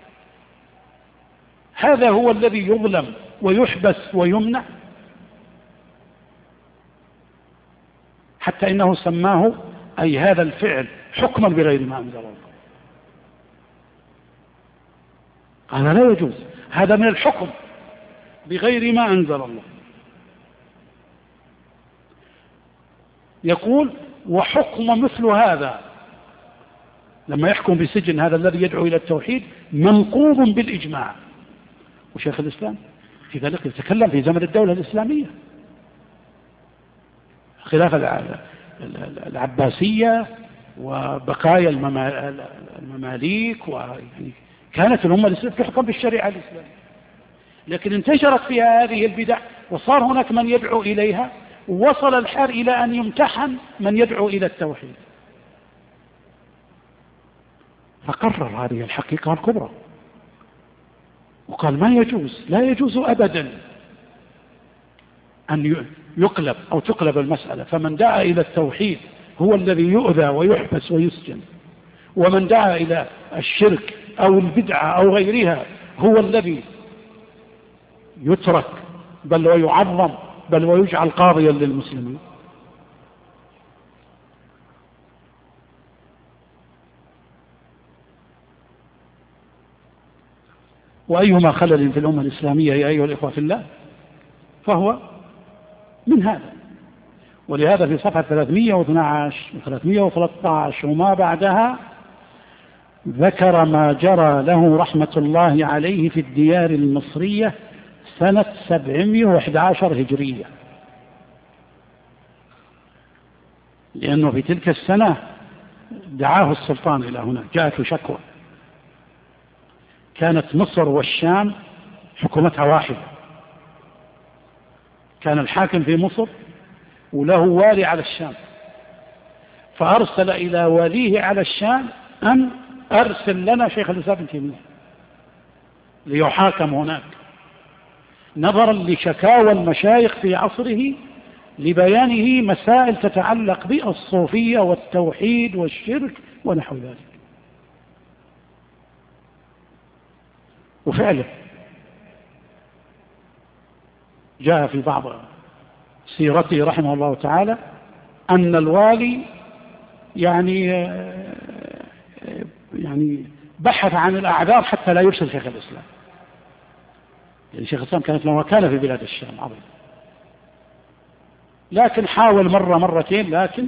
هذا هو الذي يظلم ويحبس ويمنع، حتى إنه سماه أي هذا الفعل حكما بغير ما أنزل الله. هذا لا يجوز، هذا من الحكم بغير ما أنزل الله. يقول وحكم مثل هذا لما يحكم بسجن هذا الذي يدعو إلى التوحيد منقوض بالإجماع. وشيخ الإسلام في ذلك يتكلم في زمن الدولة الإسلامية، خلاف العباسية وبقايا المماليك، كانت الأمة الإسلامية تحكم بالشريعة الإسلامية، لكن انتشرت فيها هذه البدع وصار هناك من يدعو إليها، ووصل الحال إلى أن يمتحن من يدعو إلى التوحيد، فقرر هذه الحقيقة الكبرى وقال ما يجوز، لا يجوز أبدا أن يقلب أو تقلب المسألة، فمن دعا إلى التوحيد هو الذي يؤذى ويحبس ويسجن، ومن دعا إلى الشرك أو البدعة أو غيرها هو الذي يترك بل ويعظم بل ويجعل قاضيا للمسلمين. وأيما خلل في الأمة الإسلامية يا أيها الإخوة في الله فهو من هذا. ولهذا في صفحة 312 و313 وما بعدها ذكر ما جرى له رحمة الله عليه في الديار المصرية سنة 711 هجرية، لأنه في تلك السنة دعاه السلطان إلى هنا، جاءته شكوى. كانت مصر والشام حكومتها واحدة، كان الحاكم في مصر وله والي على الشام، فأرسل إلى واليه على الشام أن أرسل لنا شيخ الإسلام ابن تيمية ليحاكم هناك، نظرا لشكاوى المشايخ في عصره لبيانه مسائل تتعلق بالصوفية والتوحيد والشرك ونحو ذلك. وفعلا جاء في بعض سيرته رحمه الله تعالى أن الوالي يعني بحث عن الأعذار حتى لا يرسل شيخ الإسلام. يعني شيخ الإسلام كانت له وكالة في بلاد الشام عظيم، لكن حاول مرة مرتين، لكن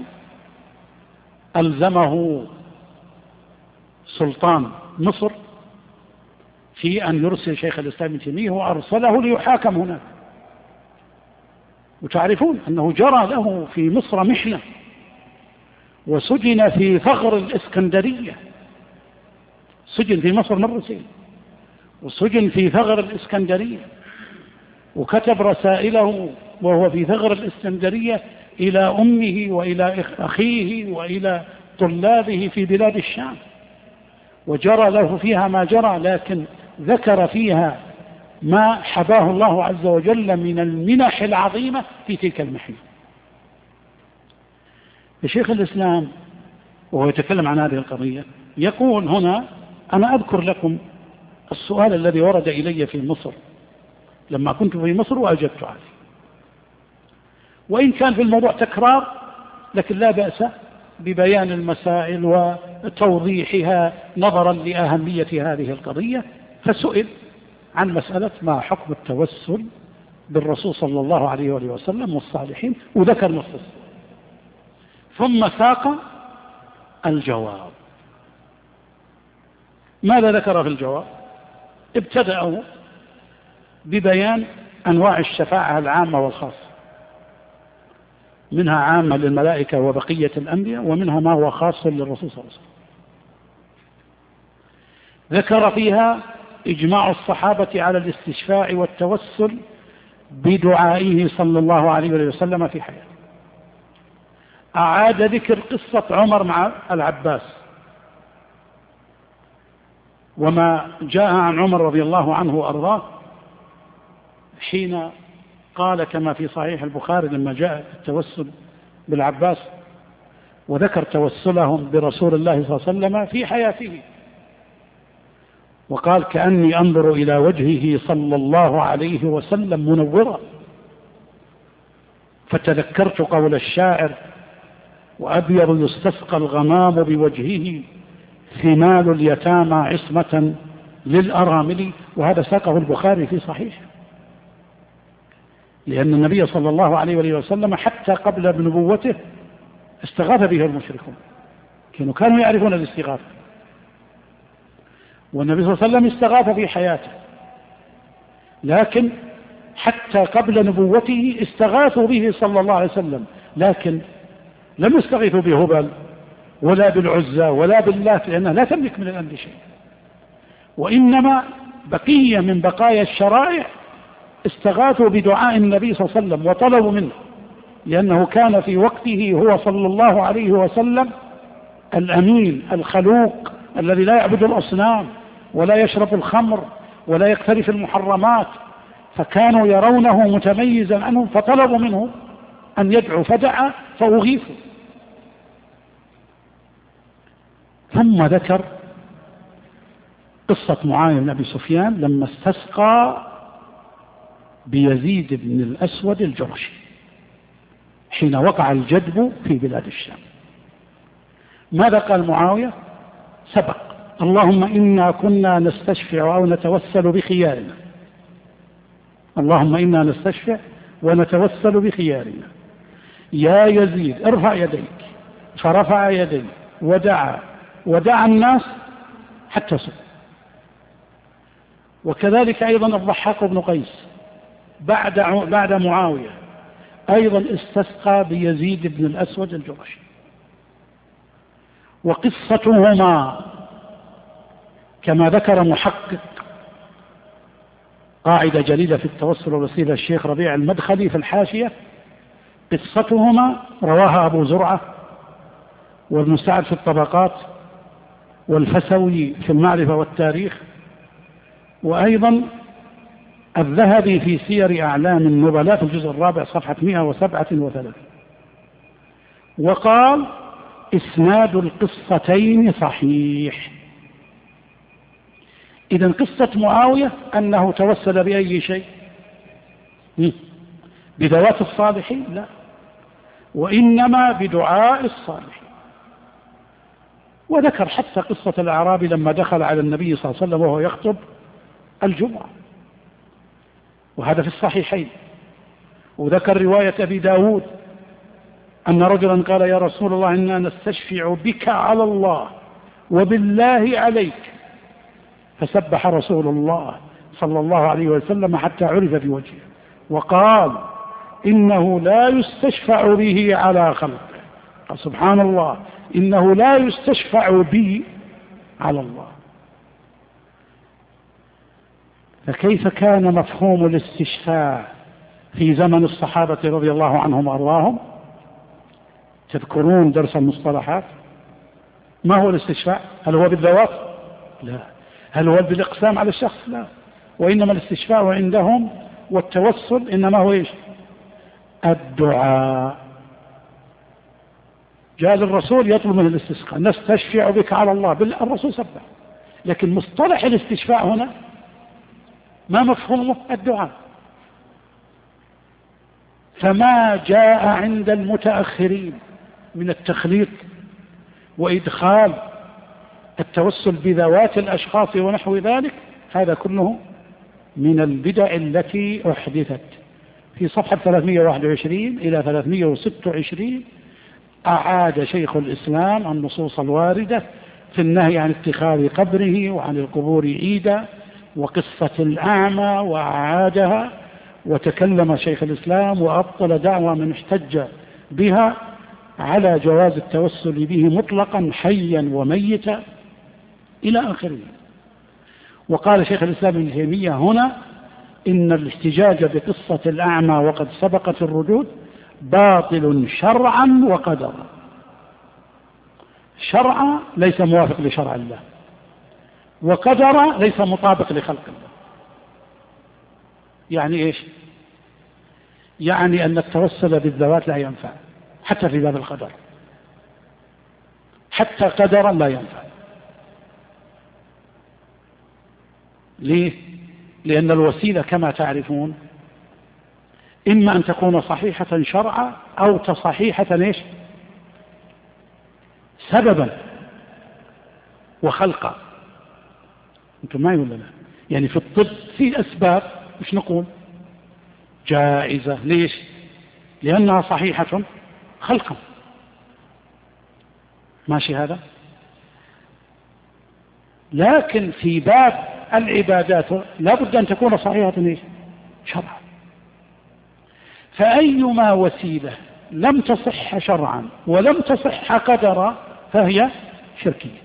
ألزمه سلطان مصر في أن يرسل شيخ الإسلام ابن تيمية وأرسله ليحاكم هناك. وتعرفون أنه جرى له في مصر محنة وسجن في ثغر الإسكندرية، سجن في مصر مرتين وسجن في ثغر الإسكندرية، وكتب رسائله وهو في ثغر الإسكندرية إلى أمه وإلى أخيه وإلى طلابه في بلاد الشام، وجرى له فيها ما جرى، لكن ذكر فيها ما حباه الله عز وجل من المنح العظيمة في تلك المحنة. الشيخ الإسلام وهو يتكلم عن هذه القضية يقول هنا: أنا أذكر لكم السؤال الذي ورد إلي في مصر لما كنت في مصر وأجبت عليه، وإن كان في الموضوع تكرار لكن لا بأس ببيان المسائل وتوضيحها نظرا لأهمية هذه القضية. فسئل عن مسألة ما حكم التوسل بالرسول صلى الله عليه وآله وسلم والصالحين، وذكر نص ثم ساق الجواب. ماذا ذكر في الجواب؟ ابتدأه ببيان أنواع الشفاعة العامة والخاصة، منها عامة للملائكة وبقية الأنبياء، ومنها ما هو خاص للرسول صلى الله عليه وسلم. ذكر فيها إجماع الصحابة على الاستشفاع والتوسل بدعائه صلى الله عليه وسلم في حياته. أعاد ذكر قصة عمر مع العباس وما جاء عن عمر رضي الله عنه وأرضاه حين قال كما في صحيح البخاري لما جاء التوسل بالعباس، وذكر توسلهم برسول الله صلى الله عليه وسلم في حياته، وقال: كأني أنظر إلى وجهه صلى الله عليه وسلم منورا، فتذكرت قول الشاعر: وأبيض يستسقى الغمام بوجهه، ثمال اليتامى عصمة للأرامل. وهذا ساقه البخاري في صحيح، لأن النبي صلى الله عليه وسلم حتى قبل نبوته استغاث به المشركون، كانوا يعرفون الاستغاثة، والنبي صلى الله عليه وسلم استغاث في حياته، لكن حتى قبل نبوته استغاثوا به صلى الله عليه وسلم، لكن لم يستغيثوا بهبل ولا بالعزى ولا باللات، لأنها لا تملك من الأمر شيء، وإنما بقية من بقايا الشرائع استغاثوا بدعاء النبي صلى الله عليه وسلم وطلبوا منه، لأنه كان في وقته هو صلى الله عليه وسلم الأمين الخلوق الذي لا يعبد الأصنام ولا يشرب الخمر ولا يقترف المحرمات، فكانوا يرونه متميزا عنهم، فطلبوا منه أن يدعو، فدعا فأغيثوا. ثم ذكر قصة معاوية بن أبي سفيان لما استسقى بيزيد بن الأسود الجرشي حين وقع الجدب في بلاد الشام. ماذا قال معاوية؟ سبق: اللهم إنا كنا نستشفع أو نتوسل بخيارنا، اللهم إنا نستشفع ونتوسل بخيارنا يا يزيد ارفع يديك. فرفع يديه ودعا الناس حتى سقط. وكذلك أيضا الضحاك بن قيس بعد معاوية أيضا استسقى بيزيد بن الأسود الجرشي. وقصتهما كما ذكر محقق قاعدة جليلة في التوسل والوسيلة الشيخ ربيع المدخلي في الحاشية، قصتهما رواها أبو زرعة وابن سعد في الطبقات والفسوي في المعرفة والتاريخ، وأيضا الذهبي في سير أعلام النبلاء في الجزء الرابع صفحة 137. وقال: إسناد القصتين صحيح. إذن قصة معاوية أنه توسل بأي شيء؟ بذوات الصالحين؟ لا، وإنما بدعاء الصالحين. وذكر حتى قصة الأعرابي لما دخل على النبي صلى الله عليه وسلم وهو يخطب الجمعة، وهذا في الصحيحين. وذكر رواية أبي داود أن رجلا قال: يا رسول الله إنا نستشفع بك على الله وبالله عليك، فسبح رسول الله صلى الله عليه وسلم حتى عرف بوجهه وقال: إنه لا يستشفع به على خلقه. سبحان الله، إنه لا يستشفع بي على الله. فكيف كان مفهوم الاستشفاع في زمن الصحابة رضي الله عنهم وأرضاهم؟ تذكرون درس المصطلحات؟ ما هو الاستشفاع؟ هل هو بالذوات؟ لا. هل هو بالإقسام على الشخص؟ لا. وإنما الاستشفاع عندهم والتوسل إنما هو إيش؟ الدعاء. جاء الرسول يطلب من الاستسقاء: نستشفع بك على الله، الرسول سبح. لكن مصطلح الاستشفاع هنا ما مفهومه؟ الدعاء. فما جاء عند المتأخرين من التخليط وإدخال التوسل بذوات الأشخاص ونحو ذلك، هذا كله من البدع التي أحدثت. في صفحة 321 إلى 326 أعاد شيخ الإسلام النصوص الواردة في النهي عن اتخاذ قبره وعن القبور عيدا وقصة الأعمى وأعادها. وتكلم شيخ الإسلام وأبطل دعوى من احتج بها على جواز التوسل به مطلقا حيا وميتا إلى آخره. وقال شيخ الإسلام ابن تيمية هنا: إن الاحتجاج بقصة الأعمى وقد سبقت الردود باطل شرعا وقدرا. شرعا ليس موافق لشرع الله، وقدرا ليس مطابق لخلق الله. يعني إيش؟ يعني أن التوسل بالذوات لا ينفع حتى في باب القدر، حتى قدرا لا ينفع. ليه؟ لأن الوسيلة كما تعرفون إما أن تكون صحيحة شرعا أو تصحيحة إيش؟ سببا وخلقا. أنتم معي ولا لا؟ يعني في الطب في أسباب مش نقول جائزة. ليش؟ لأنها صحيحة خلقا. ماشي هذا؟ لكن في باب العبادات لا بد أن تكون صحيحة إيش؟ شرعا. فأيما وسيلة لم تصح شرعا ولم تصح قدرا فهي شركية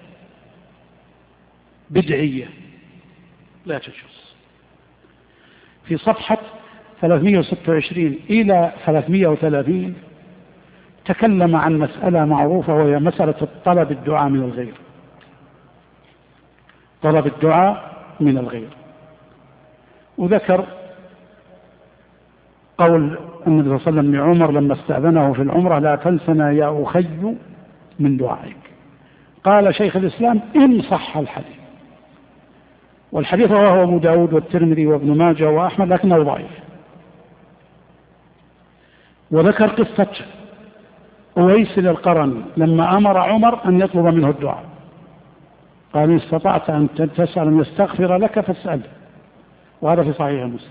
بدعية لا تجوز. في صفحة 326 إلى 330 تكلم عن مسألة معروفة وهي مسألة طلب الدعاء من الغير. طلب الدعاء من الغير. وذكر قول النبي صلى الله عليه وسلم لعمر لما استأذنه في العمرة: لا تنسنا يا أخي من دعائك. قال شيخ الإسلام إن صح الحديث، والحديث رواه أبو داود والترمذي وابن ماجه وأحمد لكنه ضعيف. وذكر قصة أويس القرني لما أمر عمر أن يطلب منه الدعاء، قال إن استطعت أن تسأل أن يستغفر لك فاسأله، وهذا في صحيح مسلم.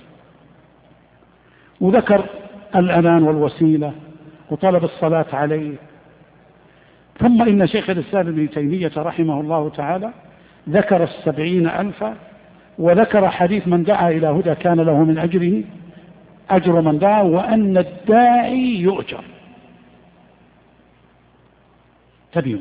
وذكر الأذان والوسيلة وطلب الصلاة عليه. ثم إن شيخ الإسلام ابن تيمية رحمه الله تعالى ذكر 70,000، وذكر حديث من دعا إلى هدى كان له من أجره أجر من دعا، وأن الداعي يؤجر. تبين.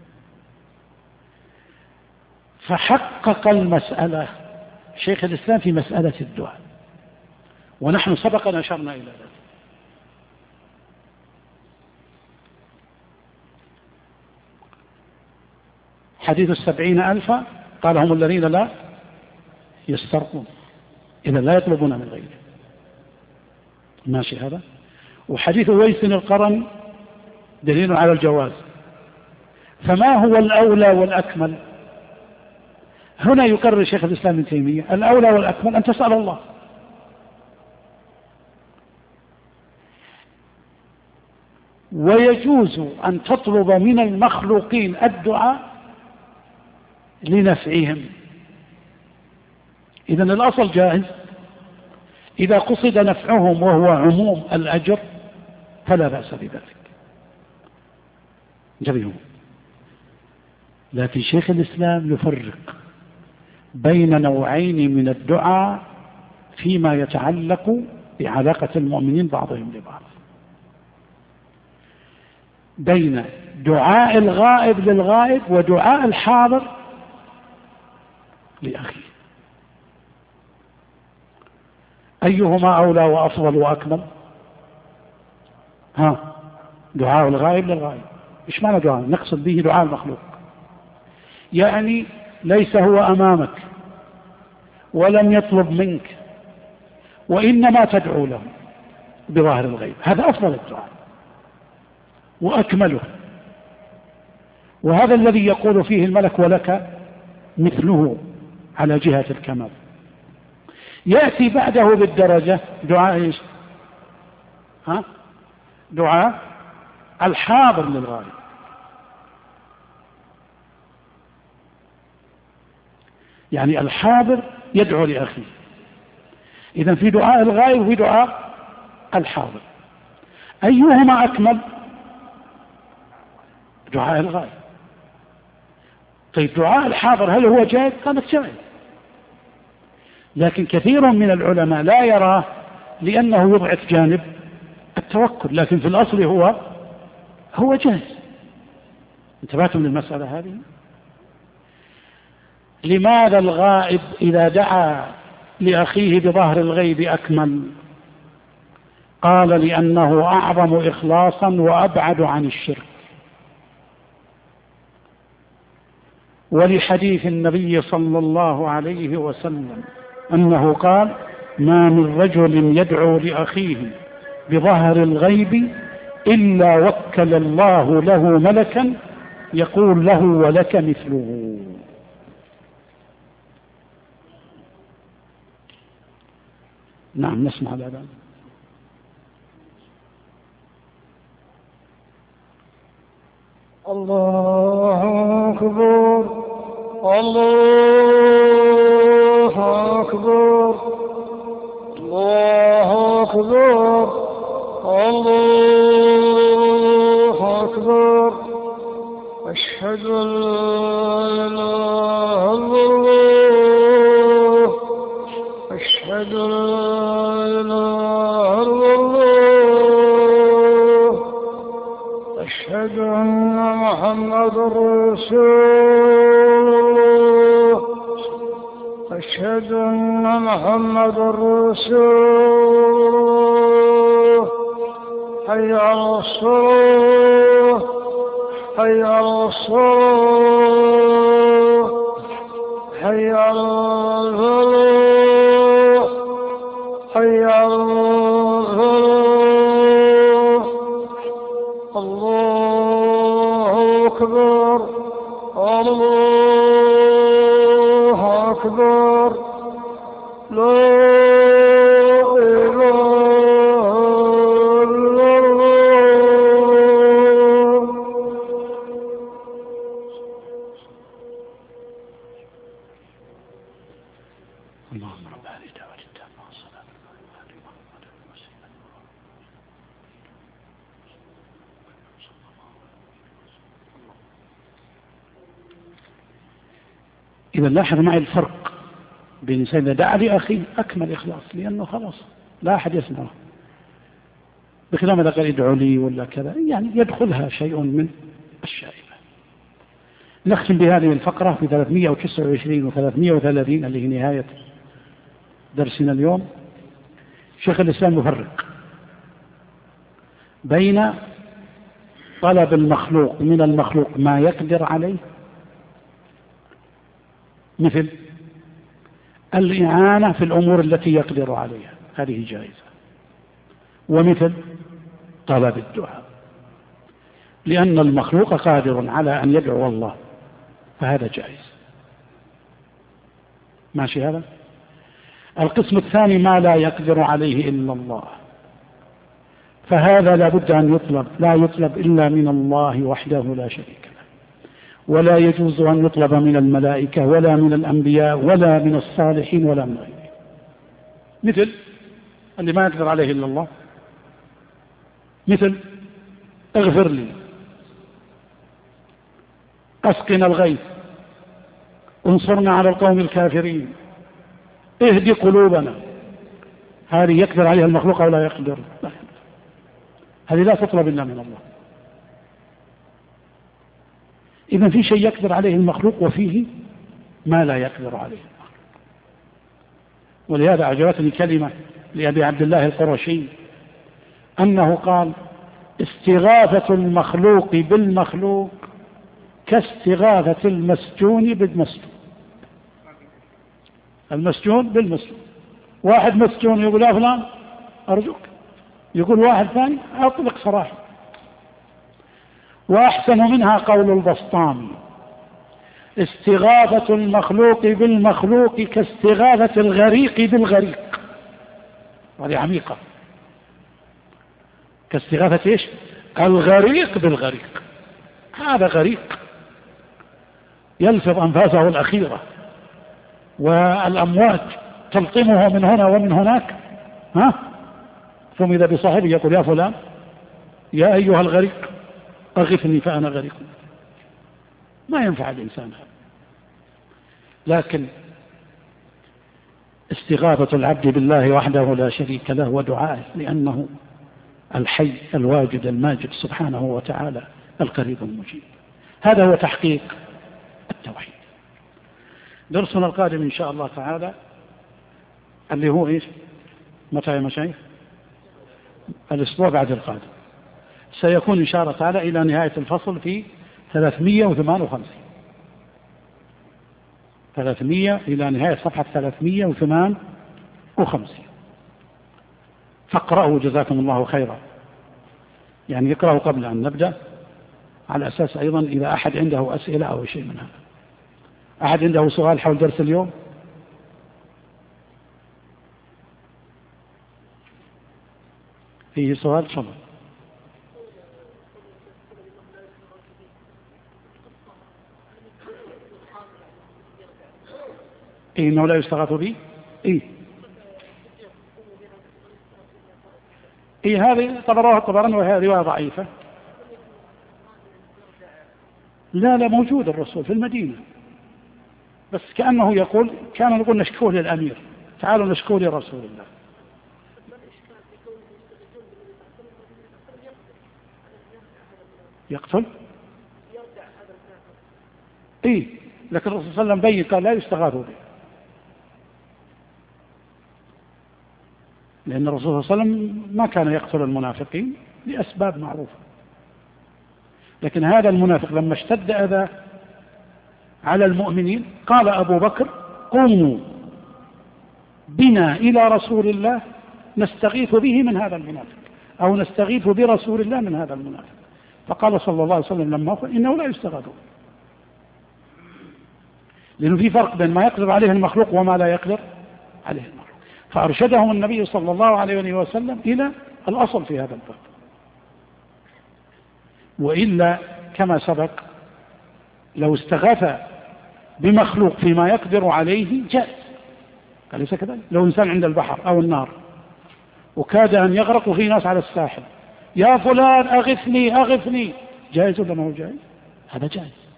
فحقق المسألة شيخ الإسلام في مسألة الدعاء، ونحن سبقا أشرنا إلى ذلك. حديث 70,000 قال هم الذين لا يسترقون، إذا لا يطلبون من غيره. ماشي هذا. وحديث أويس القرني دليل على الجواز. فما هو الأولى والأكمل؟ هنا يكرر شيخ الإسلام ابن تيمية الأولى والأكمل أن تسأل الله. ويجوز أن تطلب من المخلوقين الدعاء لنفعهم، إذن الأصل جائز. إذا قصد نفعهم وهو عموم الأجر فلا بأس بذلك. جميل. لكن شيخ الإسلام يفرق بين نوعين من الدعاء فيما يتعلق بعلاقة المؤمنين بعضهم ببعض، بين دعاء الغائب للغائب ودعاء الحاضر لأخيه. أيهما أولى وأفضل وأكمل؟ دعاء الغائب للغائب. إيش معنى دعاء؟ نقصد به دعاء المخلوق، يعني ليس هو أمامك ولم يطلب منك وإنما تدعو له بظاهر الغيب، هذا أفضل الدعاء وأكمله، وهذا الذي يقول فيه الملك ولك مثله على جهة الكمال. يأتي بعده بالدرجة دعاء إيش؟ دعاء الحاضر للغائب، يعني الحاضر يدعو لأخيه. إذن في دعاء الغائب وفي دعاء الحاضر، أيهما أكمل؟ دعاء الغائب. طيب دعاء الحاضر هل هو جائز؟ قالت جائز، لكن كثير من العلماء لا يراه لأنه يضعف جانب التوكل، لكن في الأصل هو جائز. انتبهتم للمسألة هذه؟ لماذا الغائب إذا دعا لأخيه بظهر الغيب أكمل؟ قال لأنه أعظم إخلاصا وأبعد عن الشرك، ولحديث النبي صلى الله عليه وسلم أنه قال ما من رجل يدعو لأخيه بظهر الغيب إلا وكل الله له ملكا يقول له ولك مثله. نعم نسمع الأذان. الله أكبر الله أكبر الله أكبر الله أكبر أشهد أن لا إله إلا الله أشهد أن لا إله إلا الله أشهد أن محمد رسول الله أشهد أن محمد رسول الله حي على الصلاة حي على الصلاة حي على الفلاح حي على الفلاح. الله أكبر لا إله إلا الله. اللهم رب هذه الدعوة التامة والصلاة إذا لاحظ معي الفرق بين إنسان دعا لأخيه أكمل إخلاص، لأنه خلاص لا أحد يسمعه، بخلاف إذا قال ادعوا لي ولا كذا، يعني يدخلها شيء من الشائبة. نختم بهذه الفقرة في 329 و330 اللي هي نهاية درسنا اليوم. شيخ الإسلام يفرق بين طلب المخلوق من المخلوق ما يقدر عليه، مثل الإعانة في الأمور التي يقدر عليها، هذه جائزة، ومثل طلب الدعاء، لأن المخلوق قادر على أن يدعو الله، فهذا جائز. ماشي هذا؟ القسم الثاني ما لا يقدر عليه إلا الله، فهذا لا بد أن يطلب، لا يطلب إلا من الله وحده لا شريك له، ولا يجوز أن يطلب من الملائكة ولا من الأنبياء ولا من الصالحين ولا من غيرهم. مثل اللي ما يقدر عليه إلا الله، مثل اغفر لي، أسقنا الغيث، انصرنا على القوم الكافرين، اهدي قلوبنا، هذه يقدر عليها المخلوق أو لا يقدر؟ هذه لا تطلب إلا من الله. إذن في شيء يقدر عليه المخلوق وفيه ما لا يقدر عليه المخلوق. ولهذا أعجبتني كلمة لأبي عبد الله القرشي أنه قال: استغاثة المخلوق بالمخلوق كاستغاثة المسجون بالمسجون. المسجون بالمسجون، واحد مسجون يقول يا فلان أرجوك، يقول واحد ثاني أطلق سراحي. وأحسن منها قول البسطامي: استغاثة المخلوق بالمخلوق كاستغاثة الغريق بالغريق. هذه عميقة. كاستغاثة إيش؟ الغريق بالغريق. هذا غريق يلفظ أنفاسه الأخيرة والأمواج تلطمه من هنا ومن هناك، ثم إذا بصاحبه يقول يا فلان يا أيها الغريق أغثني فأنا غريق. ما ينفع الإنسان هذا. لكن استغاثة العبد بالله وحده لا شريك له ودعائه، لأنه الحي الواجد الماجد سبحانه وتعالى القريب المجيب. هذا هو تحقيق التوحيد. درسنا القادم إن شاء الله تعالى اللي هو إيش؟ متى يا مشايخ؟ الأسبوع بعد القادم سيكون إن شاء الله تعالى إلى نهاية الفصل في 300 إلى نهاية صفحة 358. فاقرأوا جزاكم الله خيرا، يعني يقرأوا قبل أن نبدأ، على أساس أيضا إذا أحد عنده أسئلة أو شيء من هذا. أحد عنده سؤال حول درس اليوم؟ فيه سؤال؟ تفضل. إنه لا يستغاث به؟ هذه رواه الطبراني وهي رواية ضعيفة. لا موجود الرسول في المدينة، بس كأنه يقول كان نقول نشكوه للأمير، تعالوا نشكوه لرسول الله. يقتل؟ لكن الرسول صلى الله عليه وسلم بين قال لا يستغاث به، لأن الرسول صلى الله عليه وسلم ما كان يقتل المنافقين لأسباب معروفة. لكن هذا المنافق لما اشتد أذى على المؤمنين قال أبو بكر: قوموا بنا إلى رسول الله نستغيث به من هذا المنافق، أو نستغيث برسول الله من هذا المنافق. فقال صلى الله عليه وسلم لما قال إنه لا يستغاث، لأنه في فرق بين ما يقدر عليه المخلوق وما لا يقدر عليه المرء. فأرشدهم النبي صلى الله عليه وسلم إلى الأصل في هذا الباب. وإلا كما سبق لو استغاث بمخلوق فيما يقدر عليه جائز، أليس كذلك؟ لو إنسان عند البحر أو النار وكاد أن يغرق وفي ناس على الساحل، يا فلان أغثني أغثني، جائز ولا ما هو جائز؟ هذا جائز.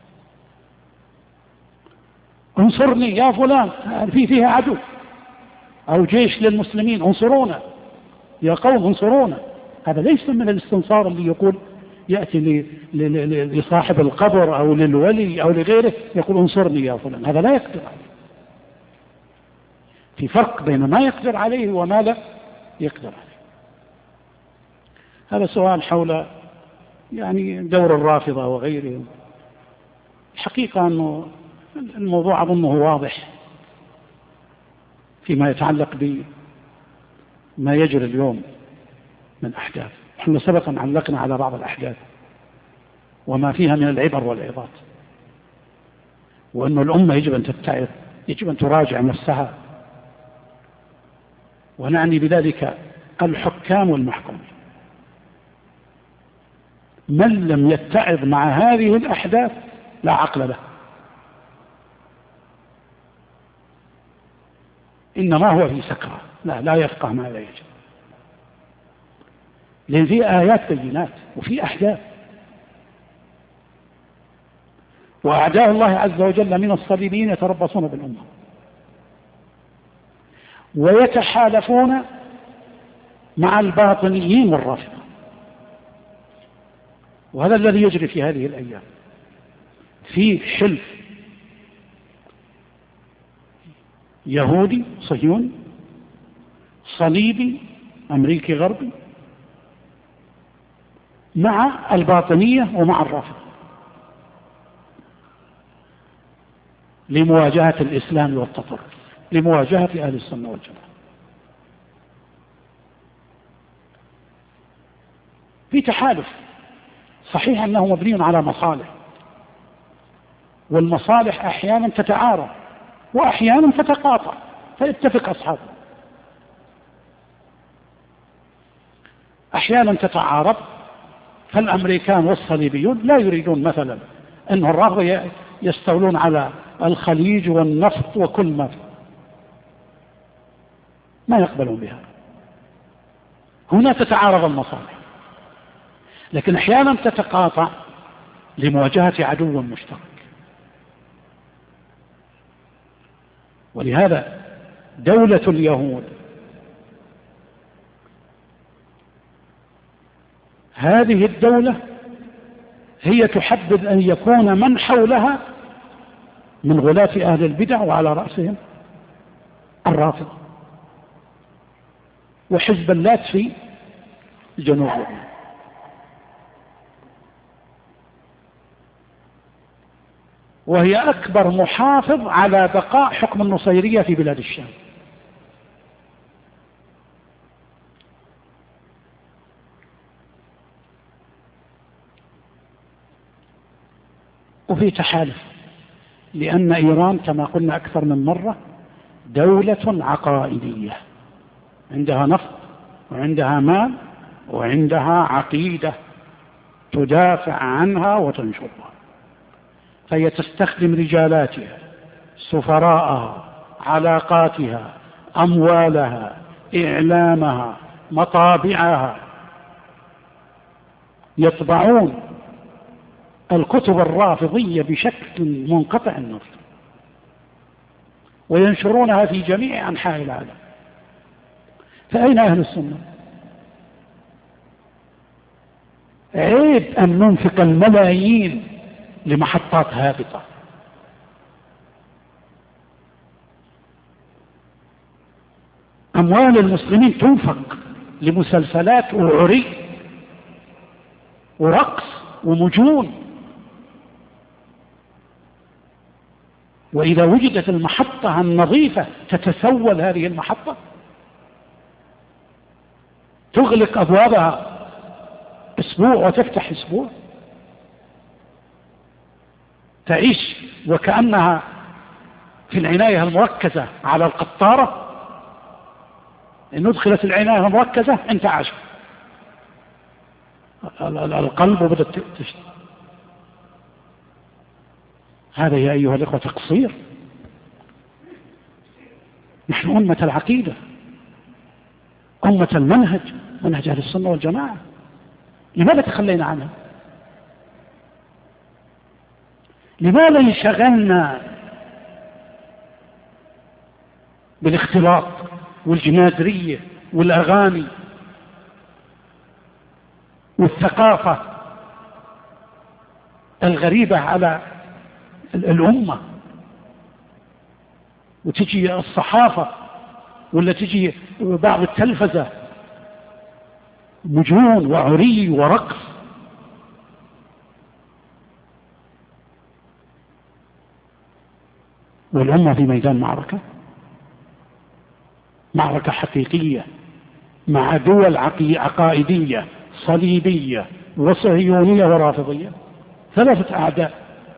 انصرني يا فلان، فيها عدو أو جيش للمسلمين، انصرونا يا قوم انصرونا. هذا ليس من الاستنصار اللي يقول يأتي لصاحب القبر أو للولي أو لغيره يقول انصرني يا فلان، هذا لا يقدر عليه. في فرق بين ما يقدر عليه وما لا يقدر عليه. هذا سؤال حول يعني دور الرافضة وغيرهم. الحقيقة أنه الموضوع أظنه واضح فيما يتعلق بما يجري اليوم من أحداث. احنا سبقا علقنا على بعض الأحداث وما فيها من العبر والعظات، وأن الأمة يجب أن تتعظ، يجب أن تراجع نفسها، ونعني بذلك الحكام والمحكومين. من لم يتعظ مع هذه الأحداث لا عقل له، إنما هو في سكرة، لا يفقه ما لا يجب. لأن في آيات بينات وفي أحداث، وأعداء الله عز وجل من الصليبيين يتربصون بالأمة ويتحالفون مع الباطنيين والرافضة، وهذا الذي يجري في هذه الأيام. في حلف يهودي صهيوني صليبي أمريكي غربي مع الباطنية ومع الرافضة لمواجهة الإسلام والتطرف، لمواجهة أهل السنة والجماعة. في تحالف صحيح أنه مبني على مصالح، والمصالح أحيانا تتعارض وأحيانا تتقاطع فيتفق أصحابه. أحيانا تتعارض، فالأمريكان والصليبيون لا يريدون مثلا أن الرافضة يستولون على الخليج والنفط وكل ما يقبلون بها. هنا تتعارض المصالح، لكن أحيانا تتقاطع لمواجهة عدو مشترك. ولهذا دولة اليهود هذه الدولة هي تحدد أن يكون من حولها من غلاة أهل البدع، وعلى رأسهم الرافضة وحزب اللات في الجنوب. وهي أكبر محافظ على بقاء حكم النصيرية في بلاد الشام. وفي تحالف، لأن إيران كما قلنا أكثر من مرة دولة عقائدية، عندها نفط وعندها مال وعندها عقيدة تدافع عنها وتنشرها، فهي تستخدم رجالاتها، سفراءها، علاقاتها، أموالها، إعلامها، مطابعها، يطبعون الكتب الرافضية بشكل منقطع النظر وينشرونها في جميع أنحاء العالم. فأين أهل السنة؟ عيب أن ننفق الملايين لمحطات هابطة. أموال المسلمين تنفق لمسلسلات وعري ورقص ومجون، وإذا وجدت المحطة النظيفة تتسول هذه المحطة، تغلق أبوابها أسبوع وتفتح أسبوع، تعيش وكأنها في العناية المركزة على القطارة إن أدخلت العناية المركزة انتعش القلب وبدأت تشتغل. هذا يا أيها الإخوة تقصير. نحن أمة العقيدة، أمة المنهج، منهج أهل السنة والجماعة، لماذا تخلينا عنها؟ لماذا انشغلنا بالاختلاط والجنادرية والأغاني والثقافة الغريبة على الأمة، وتجي الصحافة ولا تجي بعض التلفزة مجون وعري ورقص؟ والأمة في ميدان معركة حقيقية مع دول عقائدية صليبية وصهيونية ورافضية، 3 أعداء،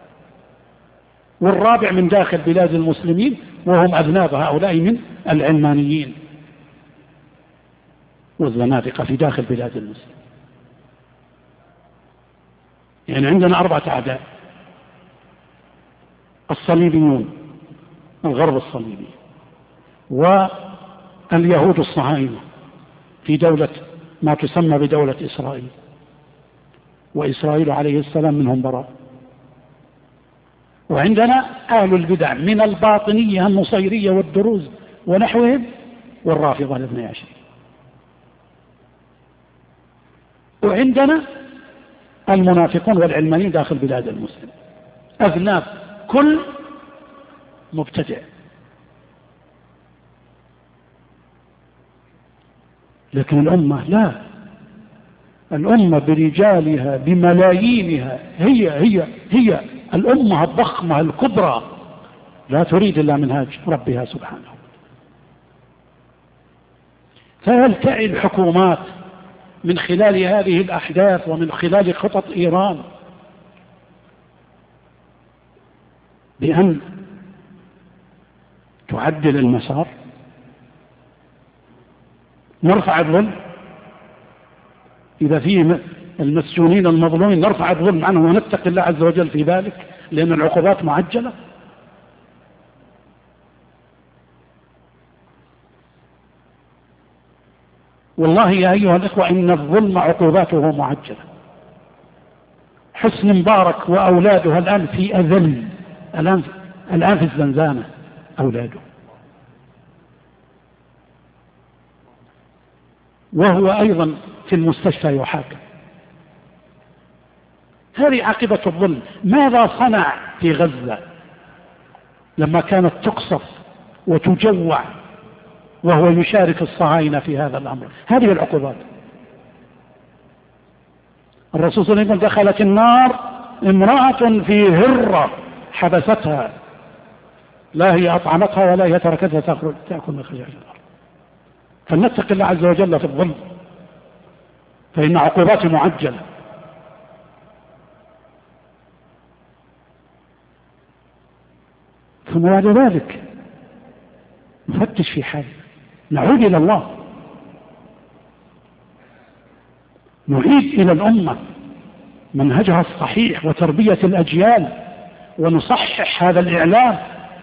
والرابع من داخل بلاد المسلمين وهم أذناب هؤلاء من العلمانيين والزنادقة في داخل بلاد المسلمين. يعني عندنا 4 أعداء: الصليبيون، الغرب الصليبي، واليهود الصهاينة في دولة ما تسمى بدولة إسرائيل، وإسرائيل عليه السلام منهم براء. وعندنا أهل البدع من الباطنية النصيرية والدروز ونحوهم، والرافضة الاثني عشر. وعندنا المنافقون والعلمانيين داخل بلاد المسلم، أذناب كل مبتدع. لكن الأمة لا، الأمة برجالها بملايينها هي الأمة الضخمة الكبرى، لا تريد إلا منهاج ربها سبحانه. فيلتعي الحكومات من خلال هذه الأحداث ومن خلال خطط إيران بأن تعدل المسار، نرفع الظلم إذا فيه المسجونين المظلومين، نرفع الظلم عنه ونتقي الله عز وجل في ذلك، لأن العقوبات معجلة. والله يا أيها الإخوة إن الظلم عقوباته معجلة. حسن مبارك وأولادها الآن في أذل، الآن في الزنزانة أولاده، وهو أيضا في المستشفى يحاكم. هذه عاقبة الظلم. ماذا صنع في غزة لما كانت تقصف وتجوع وهو يشارك الصهاينة في هذا الأمر؟ هذه العقوبات. الرسول صلى الله عليه وسلم دخلت النار امرأة في هرة حبستها، لا هي أطعمتها ولا هي تركتها تأكل من خشاش الأرض. فلنتق الله عز وجل في الظلم، فإن عقوبات معجلة. ثم بعد ذلك نفتش في حالنا، نعود إلى الله، نعيد إلى الأمة منهجها الصحيح وتربية الأجيال، ونصحح هذا الإعلام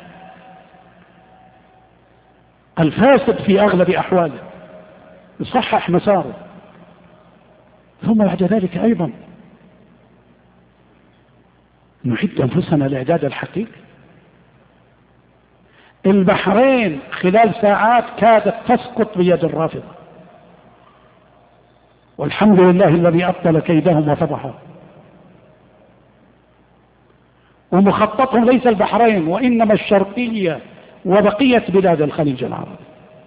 الفاسد في أغلب أحواله، يصحح مساره. ثم بعد ذلك أيضا نعد أنفسنا لإعداد الحقيقة. البحرين خلال ساعات كادت تسقط بيد الرافضة، والحمد لله الذي أبطل كيدهم وفضحهم. ومخططهم ليس البحرين وإنما الشرقية وبقية بلاد الخليج العربي.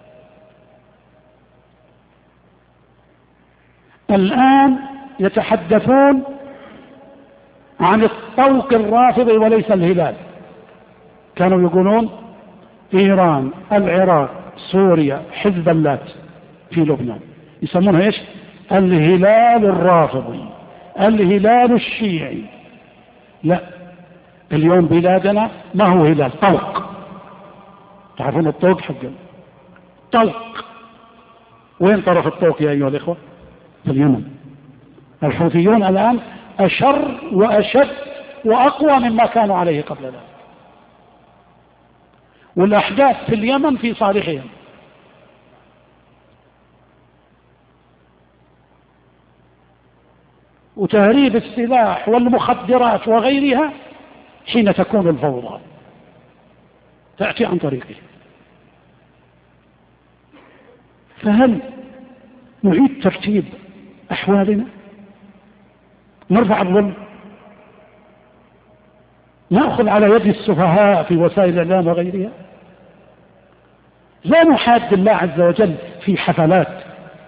الآن يتحدثون عن الطوق الرافضي وليس الهلال. كانوا يقولون إيران، العراق، سوريا، حزب اللات في لبنان، يسمونها إيش؟ الهلال الرافضي، الهلال الشيعي. لا، اليوم بلادنا ما هو هلال، طوق. تعرفون الطوق حقا؟ طوق وين طرف الطوق يا أيها الإخوة؟ في اليمن. الحوثيون الآن أشر وأشد وأقوى مما كانوا عليه قبل ذلك، والأحداث في اليمن في صالحهم. وتهريب السلاح والمخدرات وغيرها حين تكون الفوضى تأتي عن طريقه. فهل نعيد ترتيب أحوالنا؟ نرفع الظلم؟ نأخذ على يد السفهاء في وسائل الإعلام وغيرها؟ لا نحاد الله عز وجل في حفلات.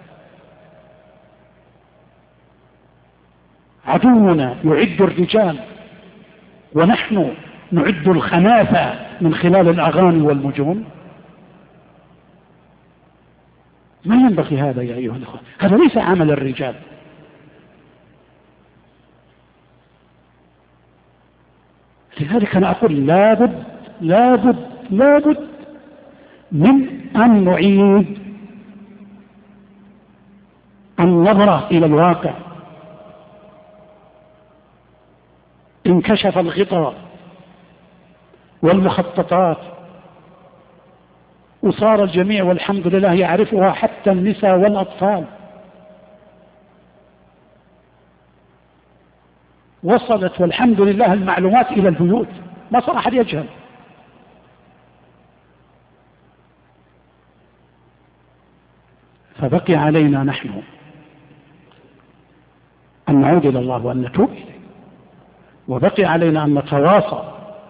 عدونا يعد الرجال ونحن نعد الخنافة من خلال الأغاني والمجون. ما ينبغي هذا يا أيها الأخوة، هذا ليس عمل الرجال. لذلك أنا أقول لابد من أن نعيد النظرة إلى الواقع. انكشف الغطاء والمخططات وصار الجميع والحمد لله يعرفها حتى النساء والأطفال. وصلت والحمد لله المعلومات إلى البيوت، ما صار أحد يجهل. فبقي علينا نحن أن نعود إلى الله وأن نتوب إليه، وبقي علينا أن نتواصى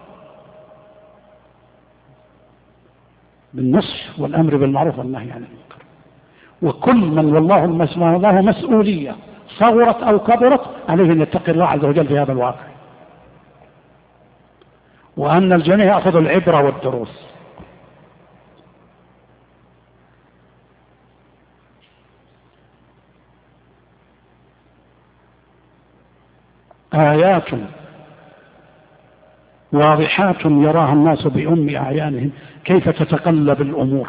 بالنصح والأمر بالمعروف والنهي عن المنكر. وكل من والله له مسؤولية صغرت أو كبرت عليه أن يتقي الله عز وجل في هذا الواقع، وأن الجميع يأخذ العبرة والدروس. آيات واضحات يراها الناس بأم أعيانهم كيف تتقلب الأمور.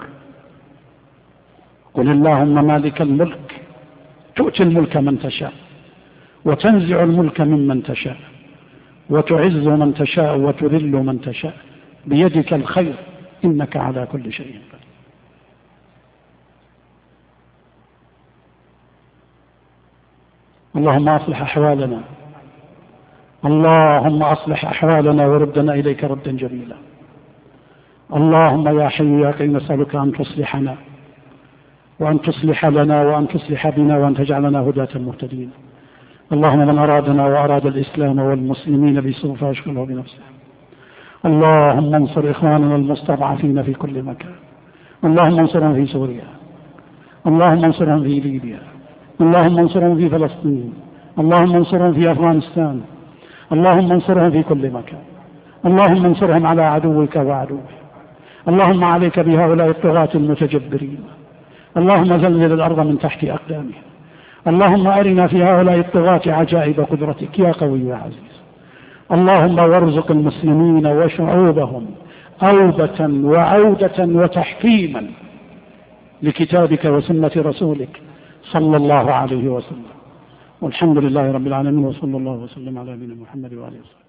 قل اللهم مالك الملك تؤتي الملك من تشاء وتنزع الملك ممن تشاء وتعز من تشاء وتذل من تشاء بيدك الخير إنك على كل شيء قدير. اللهم أصلح أحوالنا، اللهم أصلح أحوالنا وردنا إليك ردا جميلا. اللهم يا حي يا قيوم نسألك أن تصلحنا وأن تصلح لنا وأن تصلح بنا وأن تجعلنا هداة مهتدين. اللهم من أرادنا وأراد الإسلام والمسلمين بسوء فاشغله بنفسه. اللهم انصر إخواننا المستضعفين في كل مكان. اللهم انصرهم في سوريا، اللهم انصرهم في ليبيا، اللهم انصرهم في فلسطين، اللهم انصرهم في أفغانستان، اللهم انصرهم في كل مكان. اللهم انصرهم على عدوك وعدوه. اللهم عليك بهؤلاء الطغاة المتجبرين. اللهم زلزل الأرض من تحت أقدامهم. اللهم أرنا في هؤلاء الطغاة عجائب قدرتك يا قوي يا عزيز. اللهم وارزق المسلمين وشعوبهم أوبة وعودة وتحكيما لكتابك وسنة رسولك صلى الله عليه وسلم. والحمد لله رب العالمين، وصلى الله وسلم على نبينا محمد وآله وصحبه.